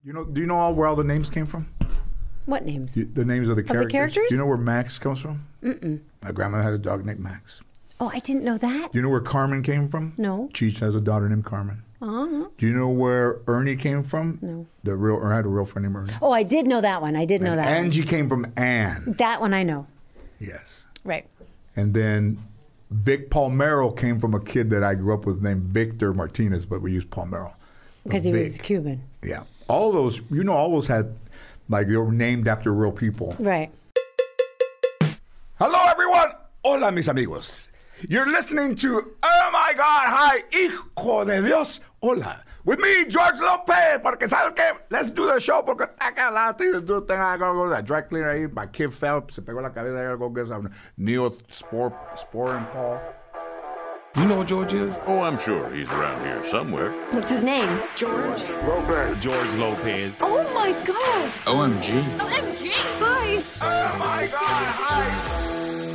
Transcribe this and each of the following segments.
Do you know where all the names came from? What names? The names of the characters. characters? Do you know where Max comes from? Mm-mm. My grandmother had a dog named Max. Oh, I didn't know that. Do you know where Carmen came from? No. Cheech has a daughter named Carmen. Uh-huh. Do you know where Ernie came from? No. I had a real friend named Ernie. Oh, I did know that one. I did know that Angie came from Anne. one. That one I know. Yes. Right. And then Vic Palmero came from a kid that I grew up with named Victor Martinez, but we used Palmero. Because he was Cuban. Yeah. All those, all those had, like, they were named after real people. Right. Hello, everyone. Hola, mis amigos. You're listening to Oh My God, Hi, Hijo de Dios. Hola. With me, George Lopez. Porque, ¿sabes qué? Let's do the show. Porque I got a lot of things to do. I gotta go to that dry cleaner ahí. My kid fell. Se pegó la cabeza. I gotta go get some Neosporin Paul. You know what George is? Oh, I'm sure he's around here somewhere. What's his name? George. Lopez. George Lopez. Oh my God. OMG. OMG. Hi. Oh my God, hi.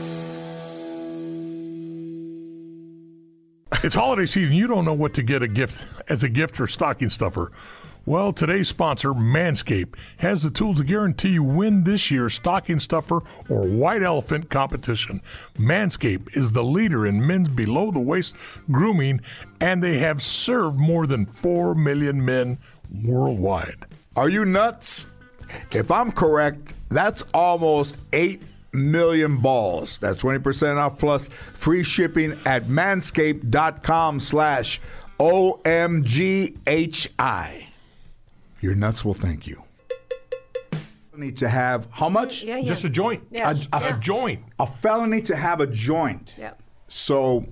It's holiday season. You don't know what to get as a gift or stocking stuffer. Well, today's sponsor, Manscaped, has the tools to guarantee you win this year's stocking stuffer or white elephant competition. Manscaped is the leader in men's below-the-waist grooming, and they have served more than 4 million men worldwide. Are you nuts? If I'm correct, that's almost 8 million balls. That's 20% off plus free shipping at manscaped.com/OMGHI. Your nuts will thank you. Need to have how much? Yeah. Just a joint. Yeah. A joint. A felony to have a joint. Yeah. So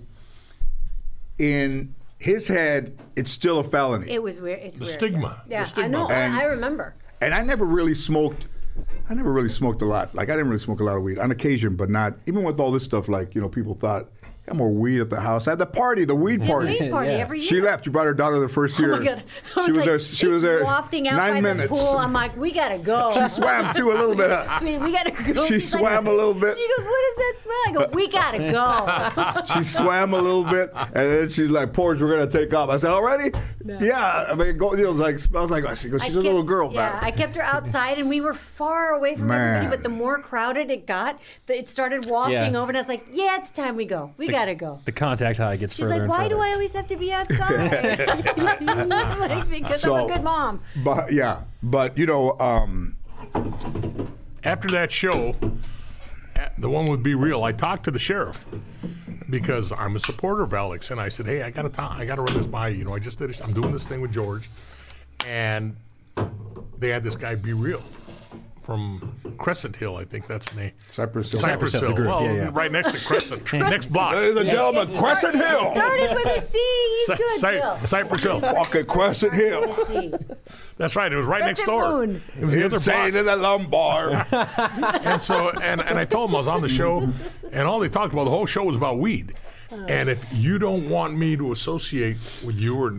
in his head, it's still a felony. It was weird. It's The weird. stigma. Yeah, The stigma. I know. And- I remember. And I never really smoked a lot. Like, I didn't really smoke a lot of weed. On occasion, but not, even with all this stuff, like, people thought, got more weed at the house. I had the weed party. Weed party every year. She left. You brought her daughter the first year. Oh my God. I She was there. like, She was there. Wafting out 9 by minutes. the pool. I'm like, we gotta go. She swam too a little bit. I mean, we gotta go. She She's like- swam a little bit. She goes, what does that smell? I go, we gotta go. She swam a little bit, and then she's like, "Porge, we're gonna take off." I said, "Already?" No. Yeah. I mean, go. It's like smells like. She goes, "She's a little girl." Yeah, man. I kept her outside, and we were far away from everybody. But the more crowded it got, it started wafting over, and I was like, "Yeah, it's time we go. We gotta go." The contact high gets She's further like, and "Why further. do I always have to be outside?" Like, because I'm a good mom. But After that show, the one with Be Real, I talked to the sheriff because I'm a supporter of Alex, and I said, "Hey, I got to run this by you. I just did I'm doing this thing with George," and they had this guy Be Real from Crescent Hill, I think that's the name. Cypress Hill. Cypress Hill. the group, Well, yeah. right next to Crescent, next block. Ladies and gentlemen, Crescent Hill. Started with a C. He's good, Bill. Cypress Hill. Fucking Crescent Hill. C. That's right. It was right next Crescent door. Moon. It was the other Insane block. in the lumbar. And so, and I told him I was on the show, and all they talked about, the whole show was about weed. And if you don't want me to associate with you, or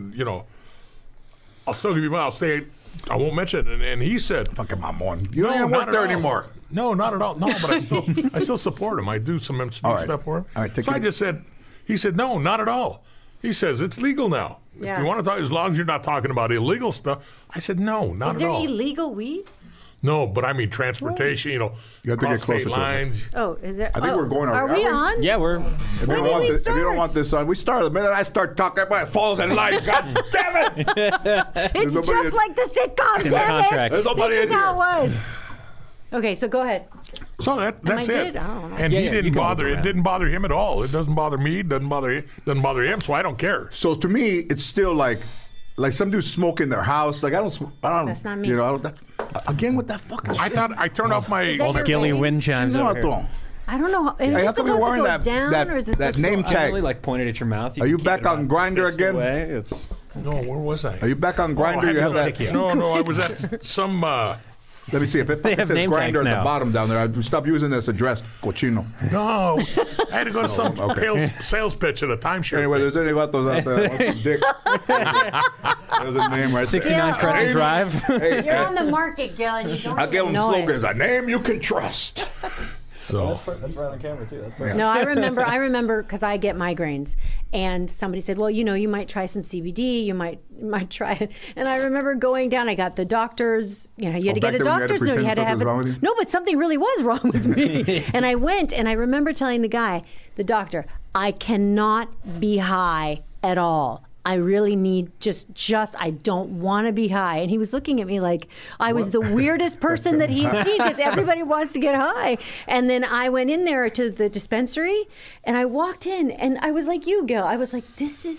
I'll still give you money. I won't mention it. And he said, Fucking mamon. You don't even not work at there all. anymore. No, not at all. No, but I still support him. I do some MC All right. stuff for him. All right, take so I it. just said, he said, no, not at all. He says, it's legal now. Yeah. If you want to talk, as long as you're not talking about illegal stuff. I said, no, not Is at there all. illegal weed? No, but I mean transportation, You have to cross get closer state to it. lines. Oh, is there? I think we're going Are we are we? on? Yeah, we're. If you, When don't did want we this, if you don't start? want this on, we start. The minute I start talking, everybody falls in line. God damn it! It's nobody just in- like the sitcom, in the damn it. contract. There's nobody This in is how here. it was. Okay, so go ahead. So that's I it. good? I don't know. And Yeah, he yeah, didn't you can bother. move It around. didn't bother him at all. It doesn't bother me. It doesn't bother him. So I don't care. So to me, it's still like some dudes smoke in their house. Like I don't. That's not me. Again with that fucking shit. I thought I turned off my. Is that your Gilly vape? wind chimes over here. I don't know. Is Hey, it how come supposed you're to wearing go that down, or is it that supposed to name go up? tag? Generally, like pointed at your mouth. Are you can back keep it on Grindr fist again? away. It's No, where was I? Are you back on Oh, Grindr? I You have had that. No, I was at some. Let me see if it They have says name Grindr tags at the now. bottom down there. I'd stop using this address, cochino. No, I had to go to some sales pitch at a timeshare. Anyway, there's any about those out there? that want some dick. There's a name right 69 Yeah, there. Crescent oh, Drive. Hey, You're on the market, Gil, and you don't I'll give them even know slogans. it. A name you can trust. So That's right on camera too. That's perfect. No, I remember because I get migraines, and somebody said, well, you might try some CBD, you might try it. And I remember going down, I got the doctor's, you had to get a doctor's note. You had to have it. No, but something really was wrong with me. And I went, and I remember telling the doctor, I cannot be high at all. I really need I don't want to be high. And he was looking at me like I was the weirdest person that he'd seen, because everybody wants to get high. And then I went in there to the dispensary, and I walked in, and I was like you, Gil. I was like,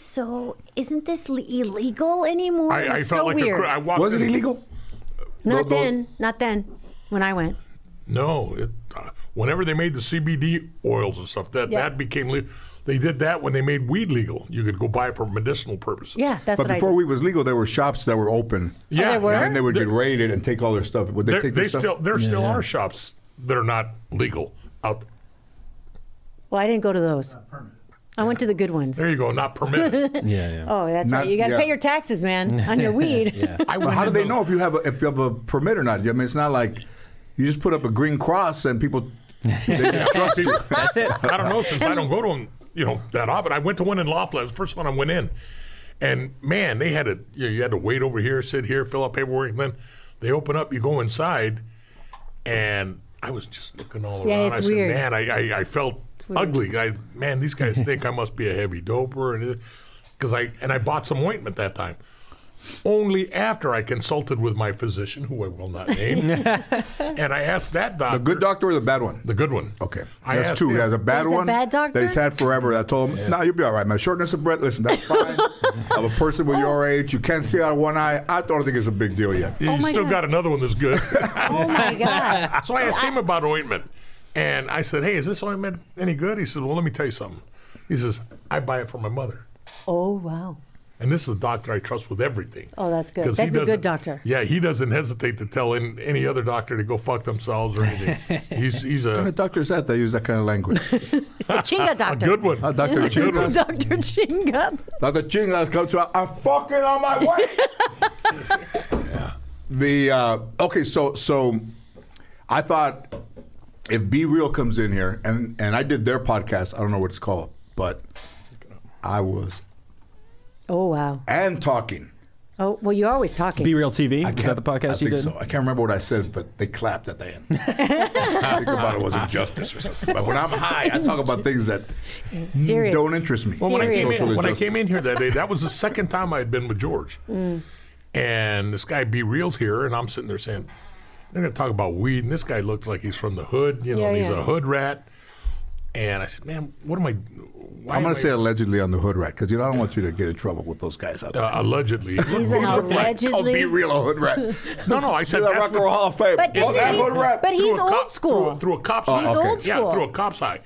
isn't this illegal anymore? I felt so like weird. I walked Was it in. illegal? Not then, when I went. No, whenever they made the CBD oils and stuff, that became legal. They did that when they made weed legal. You could go buy it for medicinal purposes. Yeah, that's But what I before did. weed was legal, there were shops that were open. Yeah, they were? And they would get raided and take all their stuff. Would they take their stuff? There still are shops that are not legal out there. Well, I didn't go to those. I went to the good ones. There you go, not permitted. Yeah. Oh, that's right. You got to pay your taxes, man, on your weed. Yeah. Well, how do they know if you have a permit or not? I mean, it's not like you just put up a green cross and people they just trust you. That's it. I don't know, since I don't go to them, that often. I went to one in Laughlin. It was the first one I went in, and man, they had you had to wait over here, sit here, fill out paperwork, and then they open up. You go inside, and I was just looking all around. Yeah, it's weird. I said, man, I felt ugly. Man, these guys think I must be a heavy doper, and I bought some ointment that time. Only after I consulted with my physician, who I will not name, and I asked that doctor. The good doctor or the bad one? The good one. Okay. I That's asked two. him- He has a bad There's a one bad doctor? that he's had forever. I told him, no, you'll be all right, man. Shortness of breath, listen, that's fine. I'm a person with your age. You can't see out of one eye. I don't think it's a big deal yet. You Oh my still God. got another one that's good. Oh, my God. So I asked him about ointment. And I said, hey, is this ointment any good? He said, well, let me tell you something. He says, I buy it for my mother. Oh, wow. And this is a doctor I trust with everything. Oh, that's good. 'Cause he That's a good doesn't- doctor. Yeah, he doesn't hesitate to tell any other doctor to go fuck themselves or anything. He's What kind a of doctor is that use that kind of language? It's the Chinga doctor. good one. Dr. Chingas. Dr. Chinga. Dr. Chingas comes to I'm fucking on my way. Okay, so I thought if Be Real comes in here, and I did their podcast, I don't know what it's called, but I was Oh, wow. talking. Oh, well, you're always talking. Be Real TV. I Is that the can't- podcast I you think did? so. I can't remember what I said, but they clapped at the end. I think about it was injustice or something. But when I'm high, I talk about things that Serious. don't interest me. Well, when Social I injustice. came in here that day, that was the second time I had been with George. And this guy Be Real's here, and I'm sitting there saying, they're going to talk about weed, and this guy looks like he's from the hood, Yeah, and he's yeah. a hood rat. And I said, man, what am I? Why I'm am going to say allegedly on the hood rat, because I don't want you to get in trouble with those guys out there. allegedly. He's an Oh, allegedly. Be Real a hood rat. No, I said He's a that's Rock and Roll Hall of Fame. But Oh, isn't that he- hood rat. but he's through a old cop- school. through a cop's Oh, eye. He's okay. old Yeah, school. through a cop's eye.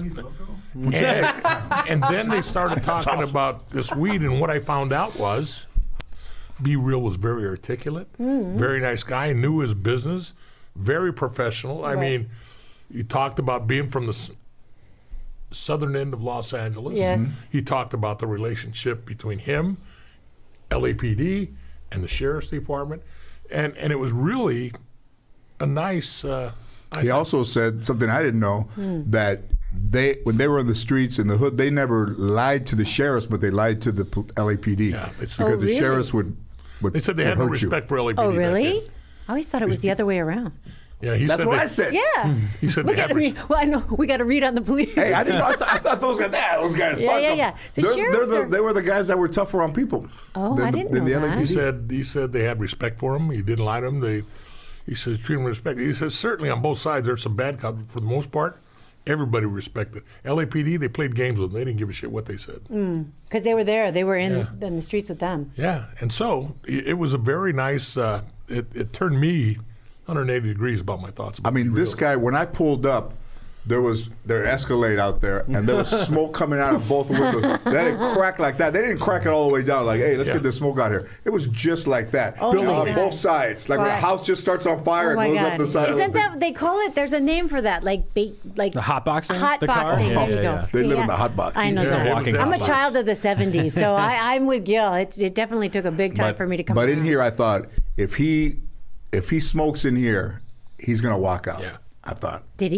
And then they started talking about this weed, and what I found out was Be Real was very articulate, very nice guy, knew his business, very professional. I mean, he talked about being from the southern end of Los Angeles. Yes. He talked about the relationship between him, LAPD, and the Sheriff's Department. And it was really a nice... He also said something I didn't know, that when they were in the streets in the hood, they never lied to the sheriffs, but they lied to the LAPD. Yeah, it's- because Oh, the really? sheriffs would They said they would had no hurt you. respect for LAPD. Oh, back really? then. I always thought it was the other way around. Yeah, he That's said what they- I said. Yeah. He said We they got had to read. Well, I know we got to read on the police. Hey, I didn't know. I thought those guys. Those guys. Yeah, fuck yeah, them. yeah. The They're sheriffs are- they were the guys that were tougher on people. Oh, I didn't know the that. LAPD. He said they had respect for him. He didn't lie to him. He says treat him with respect. He says certainly on both sides there's some bad cops, but for the most part, everybody respected. LAPD, they played games with them. They didn't give a shit what they said. Because they were there. They were in the streets with them. Yeah, and so it was a very nice. It turned me 180 degrees about my thoughts. I About mean, Be this Real. guy. When I pulled up, there Escalade out there, and there was smoke coming out of both windows. They didn't crack like that. They didn't crack it all the way down. Like, hey, let's Yeah. get this smoke out here. It was just like that. Oh, my on God. both sides. Like when a Right. house just starts on fire, Oh it my goes God! up the side. Isn't of the that they call it? There's a name for that, like The hot boxing? hot the car? boxing. Yeah, there you yeah, go. yeah. They See, live in the hot box. I know. Yeah, that. it was walking that I'm a box. child of the '70s, so I'm with Gil. It definitely took a big time for me to come. But in around. here, I thought if he smokes in here, he's gonna walk out. Yeah. I thought. Did he?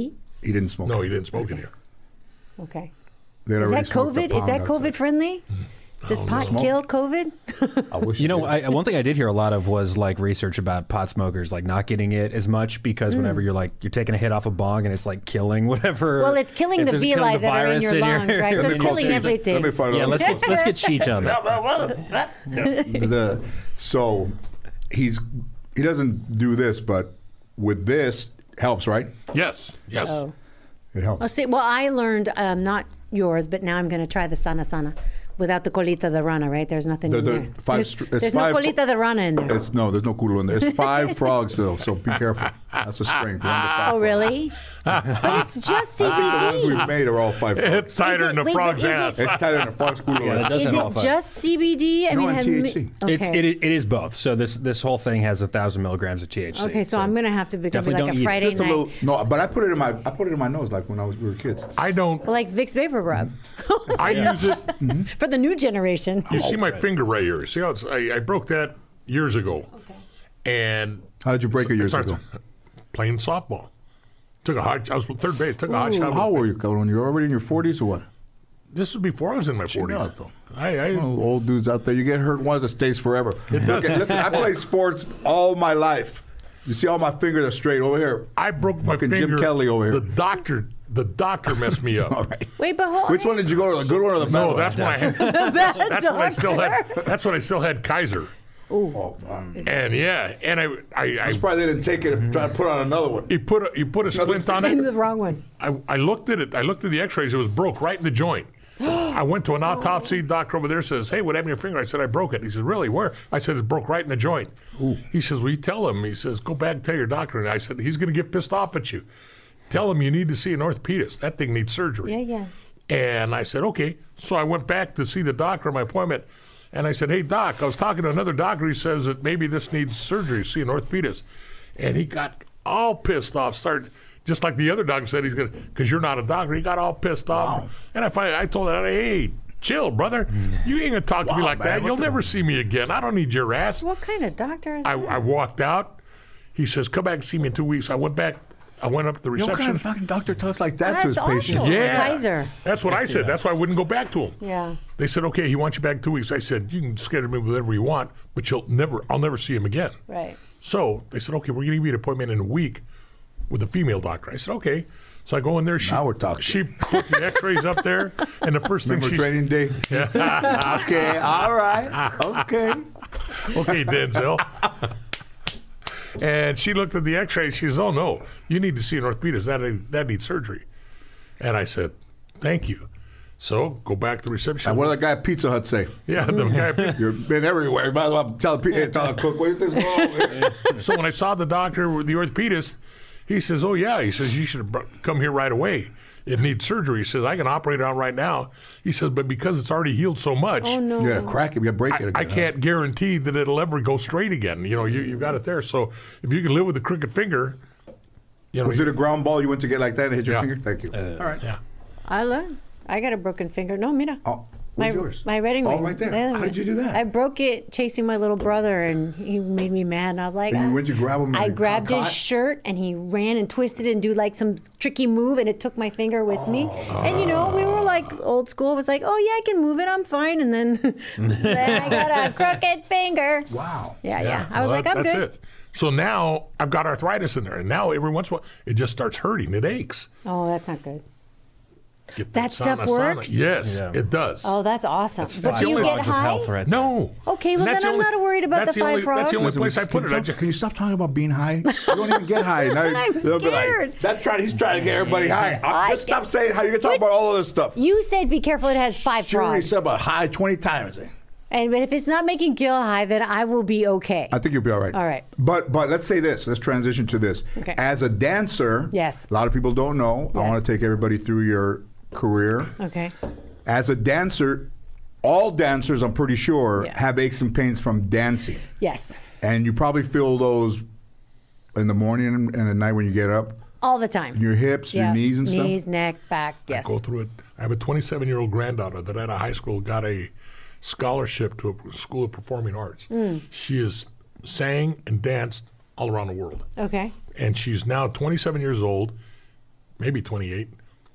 He didn't smoke. No, he didn't smoke in here. Okay. They had Is already that smoked a COVID? Is pound that outside. COVID friendly? Does pot Smoke? kill COVID? I wish You it know, did. one thing I did hear a lot of was like research about pot smokers like not getting it as much because whenever you're taking a hit off a bong and it's like killing whatever. Well, it's killing if the there's villi that are in virus your lungs, right? So Let it's me call killing Cheech. everything. Let me find Yeah, out. let's get Cheech on that. So he doesn't do this, but with this helps, right? Yes. Oh. It helps. Oh, see, well, I learned not yours, but now I'm going to try the sana without the colita de rana, right? There's nothing in there. There's no colita de rana in there. There's no culo in there. It's 5 frogs though, so be careful. That's a strength. Oh, really? But it's just The ones we've CBD. made are all 5 frogs. It's tighter than a Wait, frog's but is ass. it- It's tighter than a frog's culo. Yeah, that does Is have all it five. just CBD? No, and have THC. Okay. It is both. So this whole thing has 1,000 milligrams of THC. Okay, so I'm going to have to be definitely like don't a eat it. Friday Just a night. little. No, but I put it in my nose like when we were kids. I don't. Like Vicks Vapor Rub I use it. for the new generation. You see my finger right here. See how it's, I broke that years ago. Okay. And How did you break it years ago? playing softball. Took a hot. I was third base. Took a hot shot. How old were you, Colin? You were already in your 40s or what? This was before I was in my 40s. Chingazo. I Oh, old dudes out there, you get hurt once, it stays forever. does. Look, listen, I played sports all my life. You see, all my fingers are straight over here. I broke my Fucking finger. Jim Kelly over here. The doctor messed me up. All right. Wait, but hold Which one did you go to? The good one or the bad No, one? that's when I had. Bad That's when I still doctor. had. That's when I still had Kaiser. Oh, fuck. And yeah, and I That's why they didn't take it and try to put on another one. you put a splint on In it. the wrong one. I looked at it. I looked at the X-rays. It was broke right in the joint. I went to an autopsy. Doctor over there says, "Hey, what happened to your finger?" I said, "I broke it." He says, "Really? Where?" I said, "It broke right in the joint." He says, "Well, you tell him." He says, "Go back and tell your doctor." And I said, "He's going to get pissed off at you. Tell him you need to see an orthopedist. That thing needs surgery." Yeah. And I said, "Okay." So I went back to see the doctor at my appointment. And I said, "Hey, doc, I was talking to another doctor. He says that maybe this needs surgery. See an orthopedist." And he got all pissed off. Started just like the other doctor said he's gonna, because you're not a doctor. He got all pissed off. And I told him, "Hey, chill, brother. You ain't gonna talk to me like man, that. what You'll the- never see me again. I don't need your ass." What kind of doctor is I that? walked out. He says, "Come back and see me in 2 weeks." I went back. I went up to the You know what kind reception. of fucking doctor talks like that to his That's patient? awful. Yeah. Kaiser. That's what I said. That's why I wouldn't go back to him. Yeah. They said, "Okay, he wants you back in 2 weeks." I said, "You can schedule me whatever you want, but I'll never see him again." Right. So they said, "Okay, we're going to give you an appointment in a week with a female doctor." I said, "Okay." So I go in there. Now we're talking. She put the X-rays up there, and the first thing Remember she training day? Okay, all right. Okay. okay, Denzel. And she looked at the X-ray. She says, "Oh no, you need to see an orthopedist. That needs surgery." And I said, "Thank you." So go back to the reception. And what did the guy at Pizza Hut say? Yeah, the guy. You've been everywhere. You might as well tell the cook, what do you think's wrong with it? So when I saw the doctor, the orthopedist, he says, "Oh yeah," he says, "You should come here right away. It needs surgery." He says, "I can operate it on right now." He says, "But because it's already healed so much, Oh, no. You gotta crack it, you gotta break it again. I can't guarantee that it'll ever go straight again. You know, you got it there. So if you can live with a crooked finger, you know." Was it a ground ball you went to get like that and hit your Yeah. finger? Thank you. All right. Yeah. I learned. I got a broken finger. No, mira. Oh, where's yours? My wedding ring. Oh, right there. The other How did one. you do that? I broke it chasing my little brother, and he made me mad. And I was like, And you went to grab him and I you grabbed his caught? shirt, and he ran and twisted and do like some tricky move, and it took my finger with me. And you know, we were like old school. It was like, oh yeah, I can move it. I'm fine. And then, then I got a crooked finger. Wow. Yeah. I was Well, like, I'm that's good. it. So now I've got arthritis in there, and now every once in a while it just starts hurting. It aches. Oh, that's not good. Get That stuff sauna. works? Yes, Yeah. it does. Oh, that's awesome. But the do you only get Frogs of high? health right there. No. Okay, well, That's then the I'm only- not worried about that's the five only, That's the only frogs. place I put it. Can you stop talking about being high? You don't even get high. Now I'm they'll be like, scared. he's trying to get everybody high. Just stop saying how you can talk about all of this stuff. You said be careful. It has five Sure, he frogs. said about high 20 times. But if it's not making Gil high, then I will be okay. I think you'll be all right. All right. But let's say this. Let's transition to this. Okay. As a dancer, Yes. a lot of people don't know. I Yes. want to take everybody through your career. Okay. As a dancer, all dancers, I'm pretty sure, Yeah. have aches and pains from dancing. Yes. And you probably feel those in the morning and at night when you get up. All the time. Your hips, your knees and stuff. Knees, neck, back. Yes. Go through it. I have a 27-year-old granddaughter that at a high school got a scholarship to a school of performing arts. She has sang and danced all around the world. Okay. And she's now 27 years old, maybe 28,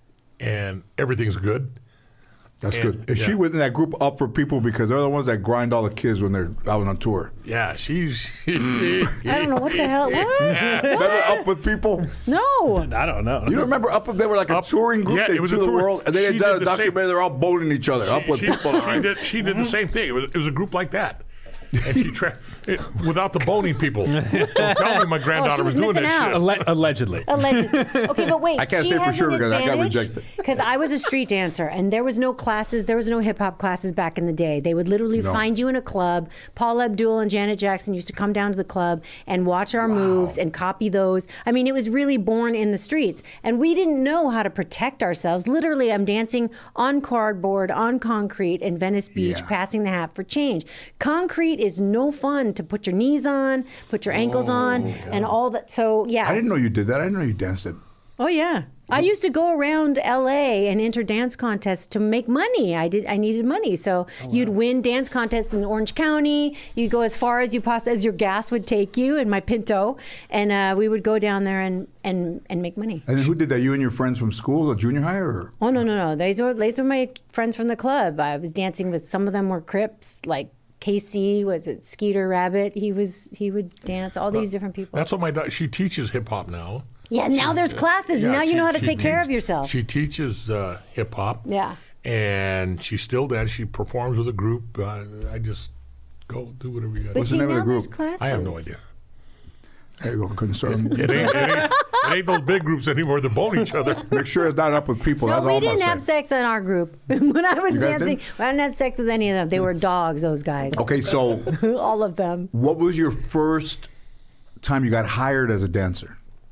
and everything's good. That's good. Is she within that group up for people because they're the ones that grind all the kids when they're out on tour? Yeah, she's. I don't know what the hell. What? Remember Up with people? No. I don't know. You don't remember Up with? They were like a touring group. Yeah, they it was a toured the tour. world, and they She did a did the documentary. same- They're all boning each other. Up with people. She did the same thing. It was a group like that. And she without the boning people. Don't tell me my granddaughter was doing missing that out. shit. Allegedly. Allegedly. Okay, but wait. I can't say for sure because I got rejected. Because I was a street dancer, and there was no classes. There was no hip hop classes back in the day. They would literally find you in a club. Paul Abdul and Janet Jackson used to come down to the club and watch our moves and copy those. I mean, it was really born in the streets, and we didn't know how to protect ourselves. Literally, I'm dancing on cardboard, on concrete in Venice Beach, passing the hat for change. Concrete is no fun to put your knees on, put your ankles on, and all that. So yeah. I didn't know you did that. I didn't know you danced it. Oh yeah. I used to go around LA and enter dance contests to make money. I needed money. So you'd win dance contests in Orange County. You'd go as far as as your gas would take you in my Pinto. And we would go down there and make money. And then who did that? You and your friends from school, or junior high, or? Oh no. These were my friends from the club. I was dancing with, some of them were Crips, like Casey, was it Skeeter Rabbit? He would dance, all these different people. That's what she teaches hip hop now. Yeah, now there's classes. Yeah, now you know how to she take care teaches- of yourself. She teaches hip hop. Yeah. And she still does. She performs with a group. I just go do whatever you got. But What's see, the name of the now there's group? classes. I have no idea. There you go. Couldn't start. It ain't those big groups anymore that bone each other. Make sure it's not Up with people. No, That's we all I'm didn't saying. have sex in our group. When I was You guys dancing, didn't? I didn't have sex with any of them. They were dogs, those guys. Okay, so All of them. what was your first time you got hired as a dancer?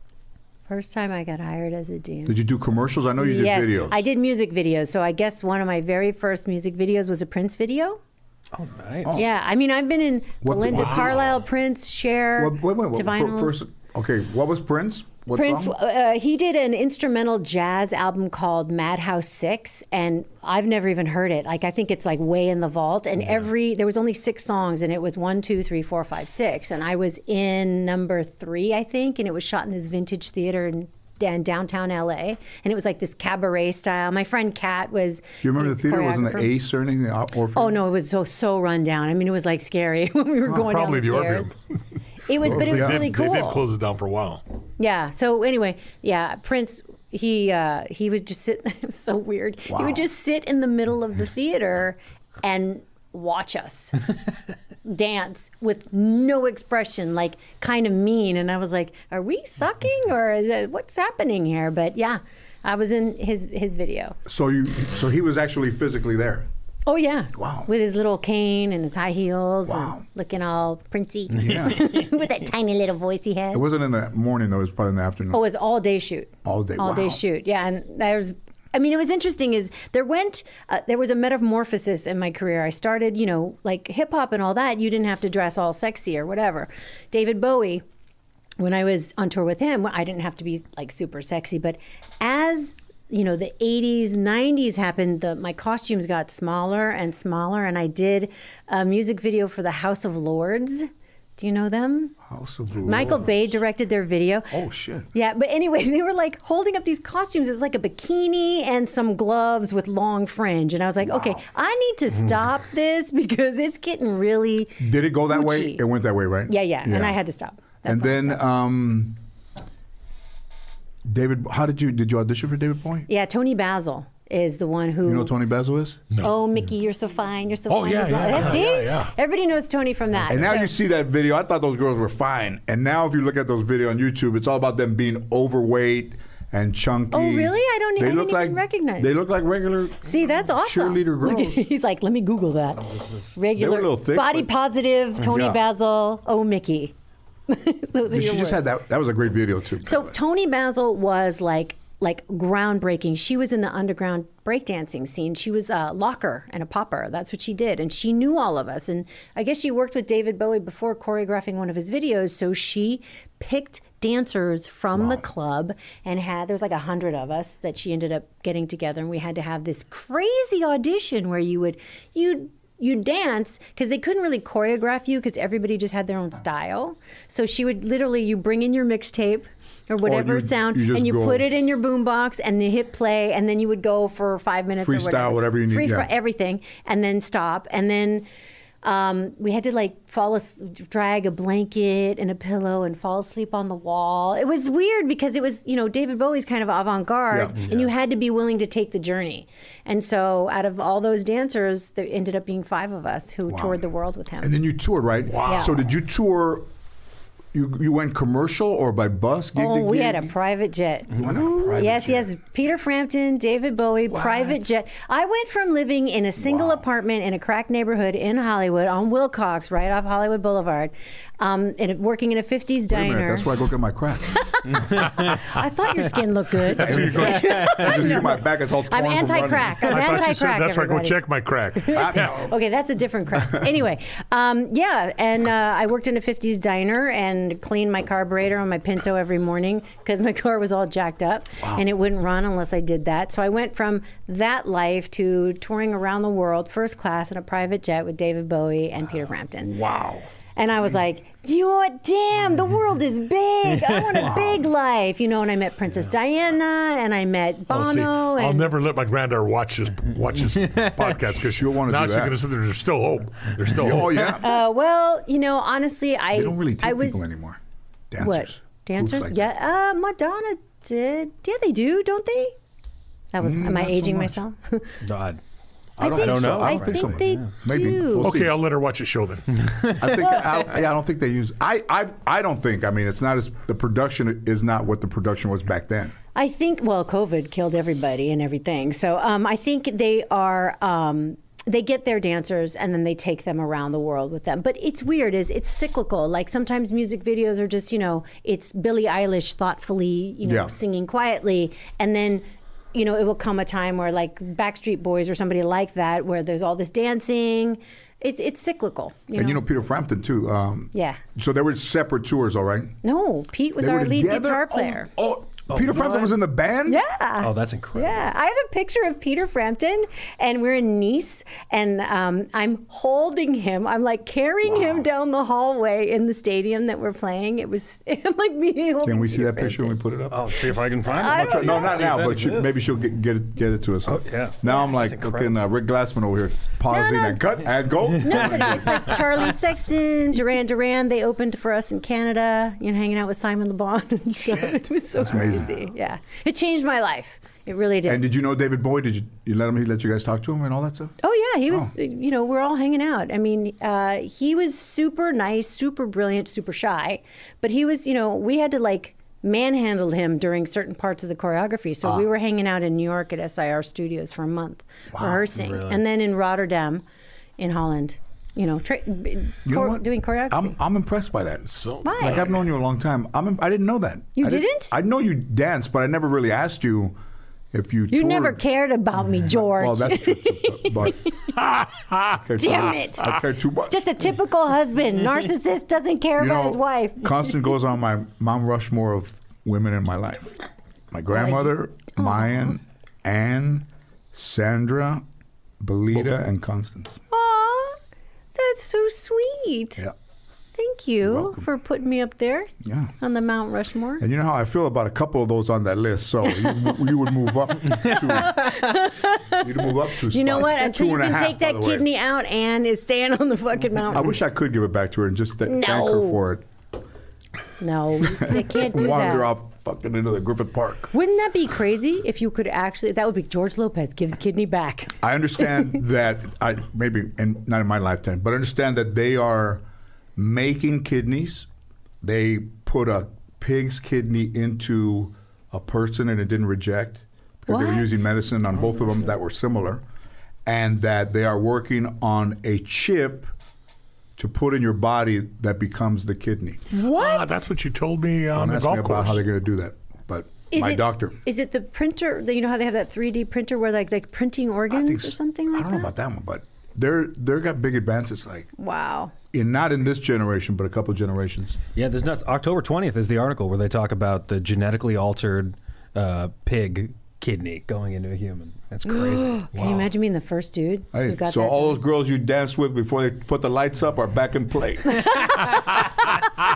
First time I got hired as a dancer. Did you do commercials? I know you did Yes, videos. I did music videos. So I guess one of my very first music videos was a Prince video. Oh, nice. Yeah, I mean, I've been in What- Belinda wow. Carlisle, Prince, Cher, Wait. Divine First, okay, what was Prince? What Prince, song? he did an instrumental jazz album called Madhouse 6, and I've never even heard it. Like, I think it's like way in the vault. And there was only 6 songs, and it was 1, 2, 3, 4, 5, 6. And I was in number 3, I think, and it was shot in this vintage theater in downtown LA, and it was like this cabaret style. My friend Kat was. You remember the theater? Wasn't the choreographer. Ace or anything? Oh no, it was so run down. I mean, it was like scary when we were going Probably down the the stairs. Orpheum. It was, but it was Yeah. really cool. They did close it down for a while. Yeah. So anyway, yeah, Prince. He would just sit. It was so weird. He would just sit in the middle of the theater and watch us dance with no expression, like kind of mean. And I was like, "Are we sucking or what's happening here?" But yeah, I was in his video. So he was actually physically there. Oh yeah. Wow. With his little cane and his high heels Wow. and looking all princey. Yeah. With that tiny little voice he had. It wasn't in the morning though. It was probably in the afternoon. Oh, it was all day shoot. All day, All day wow. shoot. Yeah, and it was interesting is there was a metamorphosis in my career. I started, like hip hop and all that. You didn't have to dress all sexy or whatever. David Bowie, when I was on tour with him, I didn't have to be like super sexy. But as the 80s, 90s happened, my costumes got smaller and smaller, and I did a music video for the House of Lords. Do you know them? House of Lords. Michael Bay directed their video. Oh shit. Yeah, but anyway, they were like holding up these costumes. It was like a bikini and some gloves with long fringe. And I was like, okay, I need to stop this because it's getting really Did it go that way? Gucci. It went that way, right? Yeah. And I had to stop. That's And why I then stopped. David, did you audition for David Bowie? Yeah, Tony Basil is the one who. You know who Tony Basil is? Oh, Mickey, you're so fine. You're so Oh, fine. yeah, You're yeah, blonde. See? yeah. Everybody knows Tony from that. And now So- you see that video. I thought those girls were fine. And now if you look at those videos on YouTube, it's all about them being overweight and chunky. Oh, really? I didn't look even recognize. They look like regular See, that's awesome. cheerleader Look girls. at- he's like, let me Google that. Regular, They were a little thick, body but- positive, Tony Yeah. Basil, oh, Mickey. Those are She your just words. had that. That was a great video too. So Tony Basil was like groundbreaking. She was in the underground breakdancing scene. She was a locker and a popper. That's what she did. And she knew all of us. And I guess she worked with David Bowie before choreographing one of his videos. So she picked dancers from the club and there was like 100 of us that she ended up getting together. And we had to have this crazy audition where you'd dance because they couldn't really choreograph you because everybody just had their own style. So she would literally, you bring in your mixtape or whatever sound, and you put it in your boombox, and you hit play, and then you would go for 5 minutes or whatever you need. Free for everything, and then stop, and then we had to like drag a blanket and a pillow and fall asleep on the wall. It was weird because it was, David Bowie's kind of avant-garde, and you had to be willing to take the journey. And so out of all those dancers, there ended up being 5 of us who toured the world with him. And then you toured, right? Wow. Yeah. So did you tour? You went commercial or by bus? We had a private jet. You went on a private jet. Yes. Peter Frampton, David Bowie, private jet. I went from living in a single apartment in a crack neighborhood in Hollywood on Wilcox, right off Hollywood Boulevard, and working in a 50s diner. Wait a minute, that's where I go get my crack. I thought your skin looked good. That's where you go. You see my back, it's all torn. I'm anti-crack. That's where I go check my crack. Okay, that's a different crack. Anyway, and I worked in a 50s diner and cleaned my carburetor on my Pinto every morning because my car was all jacked up and it wouldn't run unless I did that. So I went from that life to touring around the world, first class in a private jet with David Bowie and Peter Frampton. Wow. And I was like, damn, the world is big. I want a big life. And I met Princess Diana, and I met Bono. I'll never let my granddaughter watch this podcast because she'll want to do that. Now she's going to say there's still hope. There's still hope. Oh, yeah. Honestly, they don't really take people anymore. Dancers. What? Dancers? Like Madonna did. Yeah, they do, don't they? That was. Am I aging myself? God. I don't know. I think they do. Maybe. We'll okay, I'll let her watch a show then. I don't think they use. I don't think. I mean, it's not as the production is not what the production was back then. I think. Well, COVID killed everybody and everything. So I think they are. They get their dancers and then they take them around the world with them. But it's weird. It's cyclical. Like sometimes music videos are just it's Billie Eilish thoughtfully singing quietly, and then. It will come a time where like Backstreet Boys or somebody like that, where there's all this dancing. It's cyclical. And Peter Frampton too. Yeah. So there were separate tours, all right? No, Pete was our lead guitar player. Peter Frampton was in the band? Yeah. Oh, that's incredible. Yeah. I have a picture of Peter Frampton, and we're in Nice, and I'm holding him. I'm like carrying him down the hallway in the stadium that we're playing. It was like me holding Can we see Peter that picture when we put it up? Oh, see if I can find it. No, not now, but maybe she'll get it to us. Oh, yeah. Now I'm like, looking Rick Glassman over here, pausing and cut and go. No, but it's like Charlie Sexton, Duran Duran. They opened for us in Canada, hanging out with Simon Le Bon and stuff. It was so crazy. Yeah, it changed my life. It really did. And did you know David Bowie? Did you let you guys talk to him and all that stuff? Oh yeah, he was. We're all hanging out. I mean, he was super nice, super brilliant, super shy. But he was. We had to like manhandle him during certain parts of the choreography. So we were hanging out in New York at SIR Studios for a month, rehearsing, and then in Rotterdam, in Holland. Doing choreography. I'm impressed by that. Why? Like I've known you a long time. I didn't know that. You didn't? I know you danced, but I never really asked you if you. You never cared about me, George. Well, that's true. But damn it! I care too much. Just a typical husband. Narcissist doesn't care about his wife. Constance goes on my Mount Rushmore of women in my life. My grandmother, Mayan, Anne, Sandra, Belita, and Constance. That's so sweet. Yeah. Thank you for putting me up there on the Mount Rushmore. And you know how I feel about a couple of those on that list, so you would move up you'd move up 2 spots. You know what? Until you can take that kidney out, Anne is staying on the fucking mountain. I wish I could give it back to her and just thank her for it. No, they can't do Wander that. off fucking into the Griffith Park. Wouldn't that be crazy if you could actually? That would be George Lopez gives kidney back. I understand that maybe and not in my lifetime, but I understand that they are making kidneys. They put a pig's kidney into a person and it didn't reject because they were using medicine on both of them that were similar, and that they are working on a chip to put in your body that becomes the kidney. What? That's what you told me on the golf course. About how they're going to do that, but doctor. Is it the printer? You know how they have that 3D printer where like printing organs or something like that? I don't know about that one, but they're got big advances. Like wow. Not in this generation, but a couple generations. Yeah, there's nuts. October 20th is the article where they talk about the genetically altered pig kidney going into a human. That's crazy. Can you imagine being the first dude who got so that? all those girls you danced with before they put the lights up are back in play.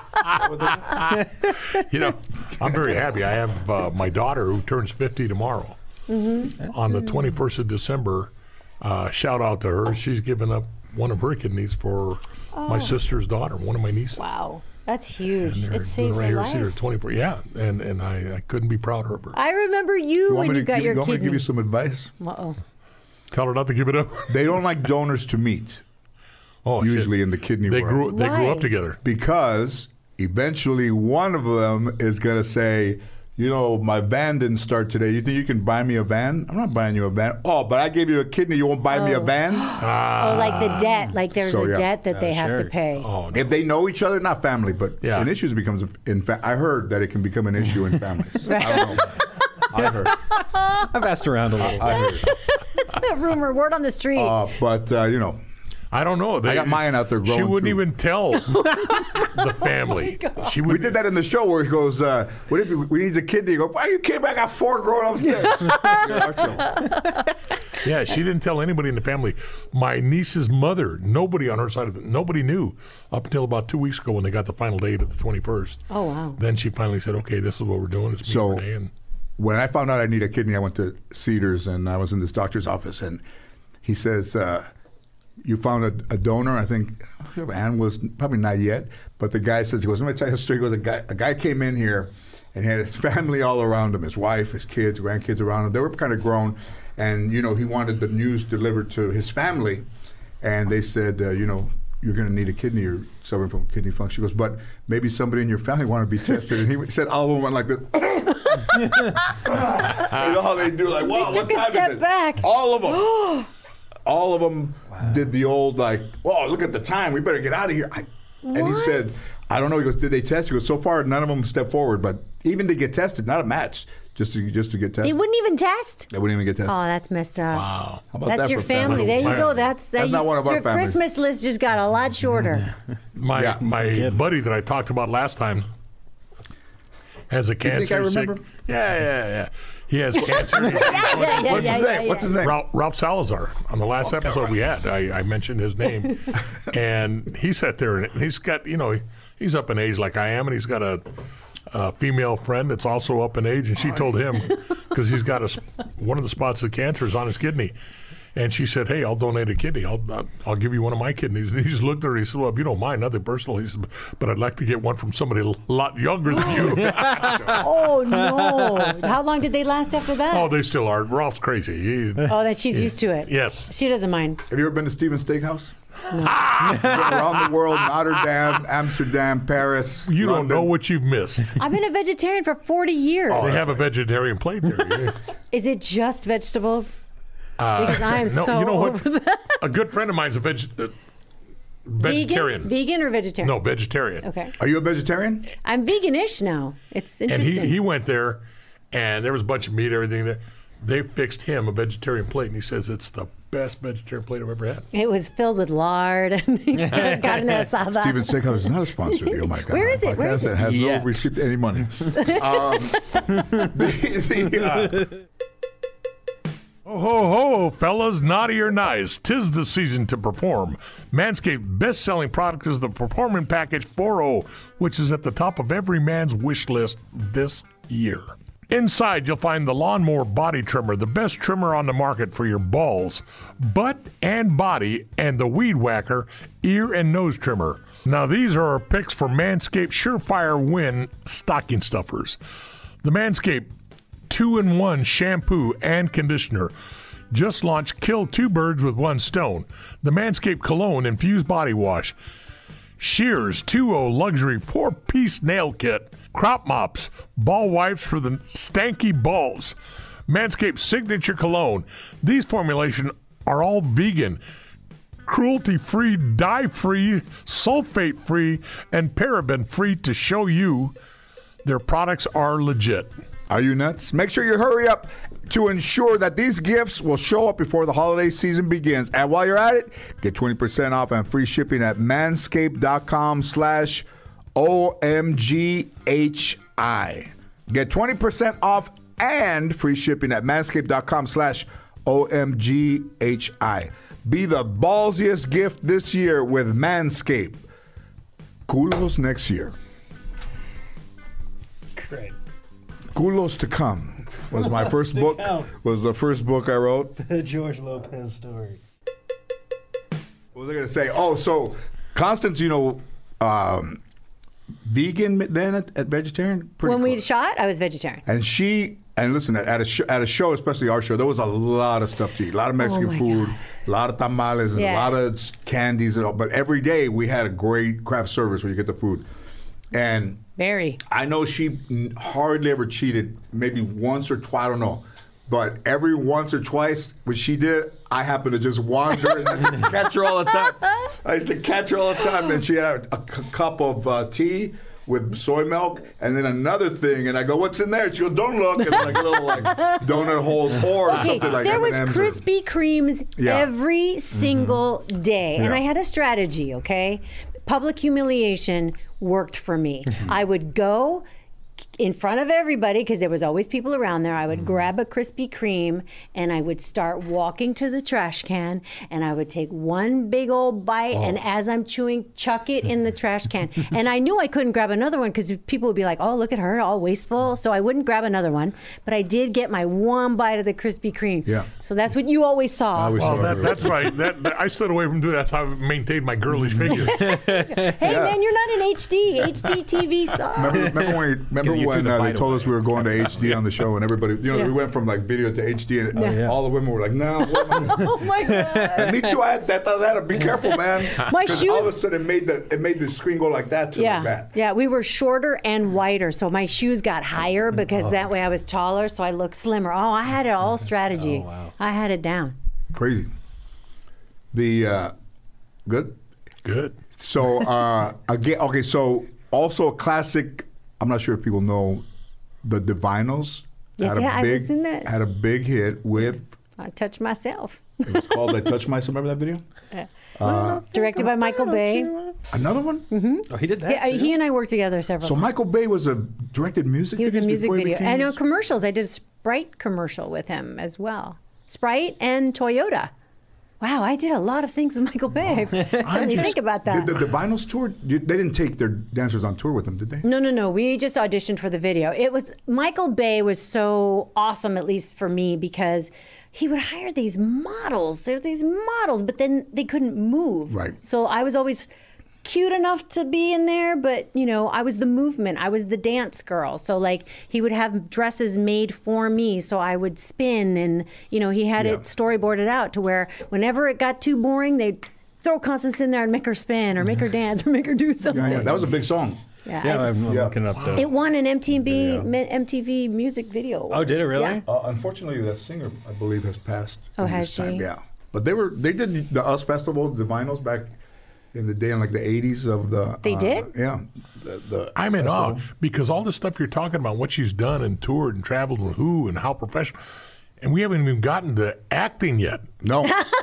with it? You know, I'm very happy. I have my daughter who turns 50 tomorrow. On the 21st of December. Shout out to her. She's given up one of her kidneys for my sister's daughter, one of my nieces. Wow. That's huge. It saves right a life. here, 24. Yeah, and I couldn't be prouder of her. I remember you when you got your kidney. You want me to give you kidney. some advice? Uh-oh. Tell her not to give it up. They don't like donors to meet, usually shit. in the kidney They world. grew Why? up together. Because eventually one of them is going to say, you know, my van didn't start today. You think you can buy me a van? I'm not buying you a van. Oh, but I gave you a kidney. You won't buy me a van? Oh, like the debt. Like there's So, a yeah. debt that they have to pay. Oh, no. If they know each other, not family, but Yeah. an issue becomes, I heard that it can become an issue in families. I don't know. I heard. I've asked around a little. I heard. Rumor, word on the street. But, you know, I don't know. I got mine out there growing She wouldn't too. even tell the family. She we would. did that in the show where he goes, what if we needs a kidney? You go, why are you kidding? I got 4 growing upstairs. Yeah, she didn't tell anybody in the family. My niece's mother, nobody on her side of it, nobody knew up until about 2 weeks ago when they got the final date of the 21st. Oh, wow. Then she finally said, "Okay, this is what we're doing." It's me So- and Renee, and When I found out I need a kidney, I went to Cedars and I was in this doctor's office and he says, you found a donor. I think Ann was probably not yet, but the guy says, he goes, let me tell you a story. He goes, a guy came in here and he had his family all around him, his wife, his kids, grandkids around him. They were kind of grown. And, you know, he wanted the news delivered to his family. And they said, you know, you're going to need a kidney. You're suffering from kidney function. He goes, but maybe somebody in your family want to be tested. And he said all of them went like this. You know how they do, like, wow, took what a time step is it? back. All of them. All of them did the old, like, whoa, look at the time. We better get out of here. And he said, I don't know. He goes, did they test? He goes, so far, none of them stepped forward. But even to get tested, not a match, just to get tested. They wouldn't even test? They wouldn't even get tested. Oh, that's messed up. wow. How about That's that your for family. There you go. That's not one of our your families. Christmas list just got a lot shorter. My buddy that I talked about last time has a cancer. think I He's sick. remember? Yeah. He has cancer. What's his name? What's his name? Ralph Salazar. On the last episode we had, I mentioned his name, and he sat there and he's got, you know, he's up in age like I am, and he's got a female friend that's also up in age, and she told him because he's got one of the spots of cancer is on his kidney. And she said, "Hey, I'll donate a kidney. I'll give you one of my kidneys." And he just looked at her. He said, "Well, if you don't mind, nothing personal." He said, "But I'd like to get one from somebody a lot younger than you." Oh, no. How long did they last after that? Oh, they still are. Ralph's crazy. Oh, that she's used to it. Yes. She doesn't mind. Have you ever been to Steven's Steakhouse? Been around the world, Notre Dame, Amsterdam, Paris, You don't London. know what you've missed. I've been a vegetarian for 40 years. They have a vegetarian plate there. Is it just vegetables? Because I am No, so you know what? over that. A good friend of mine's a vegetarian. Vegan or vegetarian? No, vegetarian. Okay. Are you a vegetarian? I'm vegan-ish now. It's And interesting. he went there, and there was a bunch of meat, everything there. They fixed him a vegetarian plate, and he says it's the best vegetarian plate I've ever had. It was filled with lard and carne asada. Steven's Steakhouse is not a sponsor of the Oh My God. Where is it? Where is it? It has Yeah. no received any money. Ho, ho, ho, fellas, naughty or nice, 'tis the season to perform. Manscaped's best-selling product is the Performance Package 4.0, which is at the top of every man's wish list this year. Inside, you'll find the Lawnmower Body Trimmer, the best trimmer on the market for your balls, butt, and body, and the Weed Whacker ear and nose trimmer. Now, these are our picks for Manscaped Surefire Win stocking stuffers. The Manscaped 2-in-1 shampoo and conditioner. Just launched Kill 2 birds with 1 stone. The Manscaped Cologne Infused Body Wash. Shears 2.0 Luxury 4-piece nail kit. Crop mops. Ball wipes for the stanky balls. Manscaped Signature Cologne. These formulations are all vegan, cruelty-free, dye-free, sulfate-free, and paraben-free to show you their products are legit. Are you nuts? Make sure you hurry up to ensure that these gifts will show up before the holiday season begins. And while you're at it, get 20% off and free shipping at manscaped.com/OMGHI. Get 20% off and free shipping at manscaped.com/OMGHI. Be the ballsiest gift this year with Manscaped. Culos next year. Great. Culos to Come was my first book. Was the first book I wrote. The George Lopez story. What was I going to say? Oh, so Constance, vegan then at vegetarian? Pretty when we close. shot, I was vegetarian. And listen, at a show, especially our show, there was a lot of stuff to eat. A lot of Mexican food, a lot of tamales, and a lot of candies and all. But every day we had a great craft service where you get the food. And I know she hardly ever cheated, maybe once or twice, I don't know. But every once or twice, when she did, I happened to just wander and I used to catch her all the time. And she had a cup of tea with soy milk, and then another thing, and I go, "What's in there?" She goes, "Don't look." It's like little donut holes or something like that. There was Krispy Kremes every single day, and I had a strategy. Okay, public humiliation worked for me. I would go in front of everybody, because there was always people around there. I would grab a Krispy Kreme and I would start walking to the trash can, and I would take one big old bite, and as I'm chewing, chuck it in the trash can. And I knew I couldn't grab another one because people would be like, "Oh, look at her, all wasteful." So I wouldn't grab another one, but I did get my one bite of the Krispy Kreme. Yeah. So that's what you always saw. That's right. I stood away from doing that. That's how I maintained my girlish figure. Hey man, you're not in HD. HD TV sucks. Remember when they told us we were going to HD on the show, and everybody, we went from like video to HD, and all the women were like, "No." Oh my God. And me too. I thought that. Be careful, man. My shoes. All of a sudden, it made the screen go like that to like that. Yeah, we were shorter and wider, so my shoes got higher because that way I was taller, so I looked slimmer. Oh, I had it all strategy. Oh, wow. I had it down. Crazy. Good. So again, okay. So also a classic. I'm not sure if people know the Divinyls. Yes, I was in that. Had a big hit with. I Touched Myself. It was called "I Touched Myself." Remember that video? Directed by Michael Bay. Another one? Mm-hmm. Oh, he did that. Yeah, he and I worked together several times. So Michael Bay directed music. He was a music video. I know commercials. I did a Sprite commercial with him as well. Sprite and Toyota. Wow, I did a lot of things with Michael Bay. I didn't think about that. Did the Divinyls tour? They didn't take their dancers on tour with them, did they? No. We just auditioned for the video. Michael Bay was so awesome, at least for me, because he would hire these models. They're these models, but then they couldn't move. Right. So I was always cute enough to be in there, but I was the movement. I was the dance girl. So like he would have dresses made for me, so I would spin, and he had it storyboarded out to where whenever it got too boring, they'd throw Constance in there and make her spin or make her dance or make her do something. Yeah, that was a big song. I'm looking up the. It won an MTV music video. Oh, did it really? Yeah. Unfortunately, that singer, I believe, has passed. Oh, has time. she? Yeah, but they did the US Festival, the Divinyls, back in the day, in like the 80s of the. They did? Yeah. I'm in awe because all the stuff you're talking about, what she's done and toured and traveled with who and how professional, and we haven't even gotten to acting yet. No.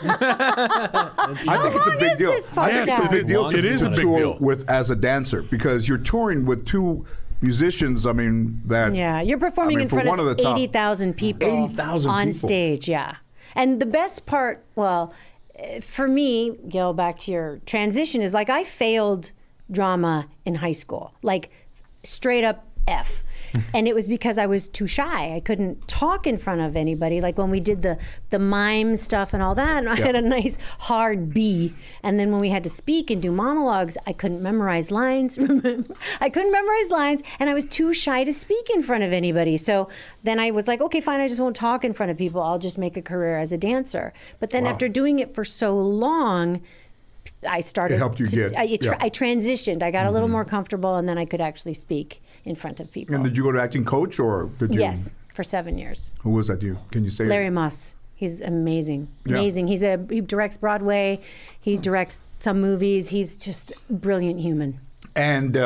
I think it's a big deal. It's a big deal. It is a big deal. As a dancer, because you're touring with two musicians. I mean that. Yeah, you're performing in front of 80,000 people. 80,000 on people. stage. Yeah, and the best part, for me, Gil, back to your transition, is like I failed drama in high school, like straight up F. And it was because I was too shy. I couldn't talk in front of anybody. Like when we did the mime stuff and all that, and I had a nice hard B. And then when we had to speak and do monologues, I couldn't memorize lines. I couldn't memorize lines, and I was too shy to speak in front of anybody. So then I was like, okay, fine, I just won't talk in front of people. I'll just make a career as a dancer. But then after doing it for so long, I started. It helped you I transitioned. I got a little more comfortable, and then I could actually speak in front of people. And did you go to acting coach, or did you? Yes, for 7 years. Who was that? Can you say? Larry Moss. He's amazing. Amazing. He directs Broadway. He directs some movies. He's just a brilliant human. And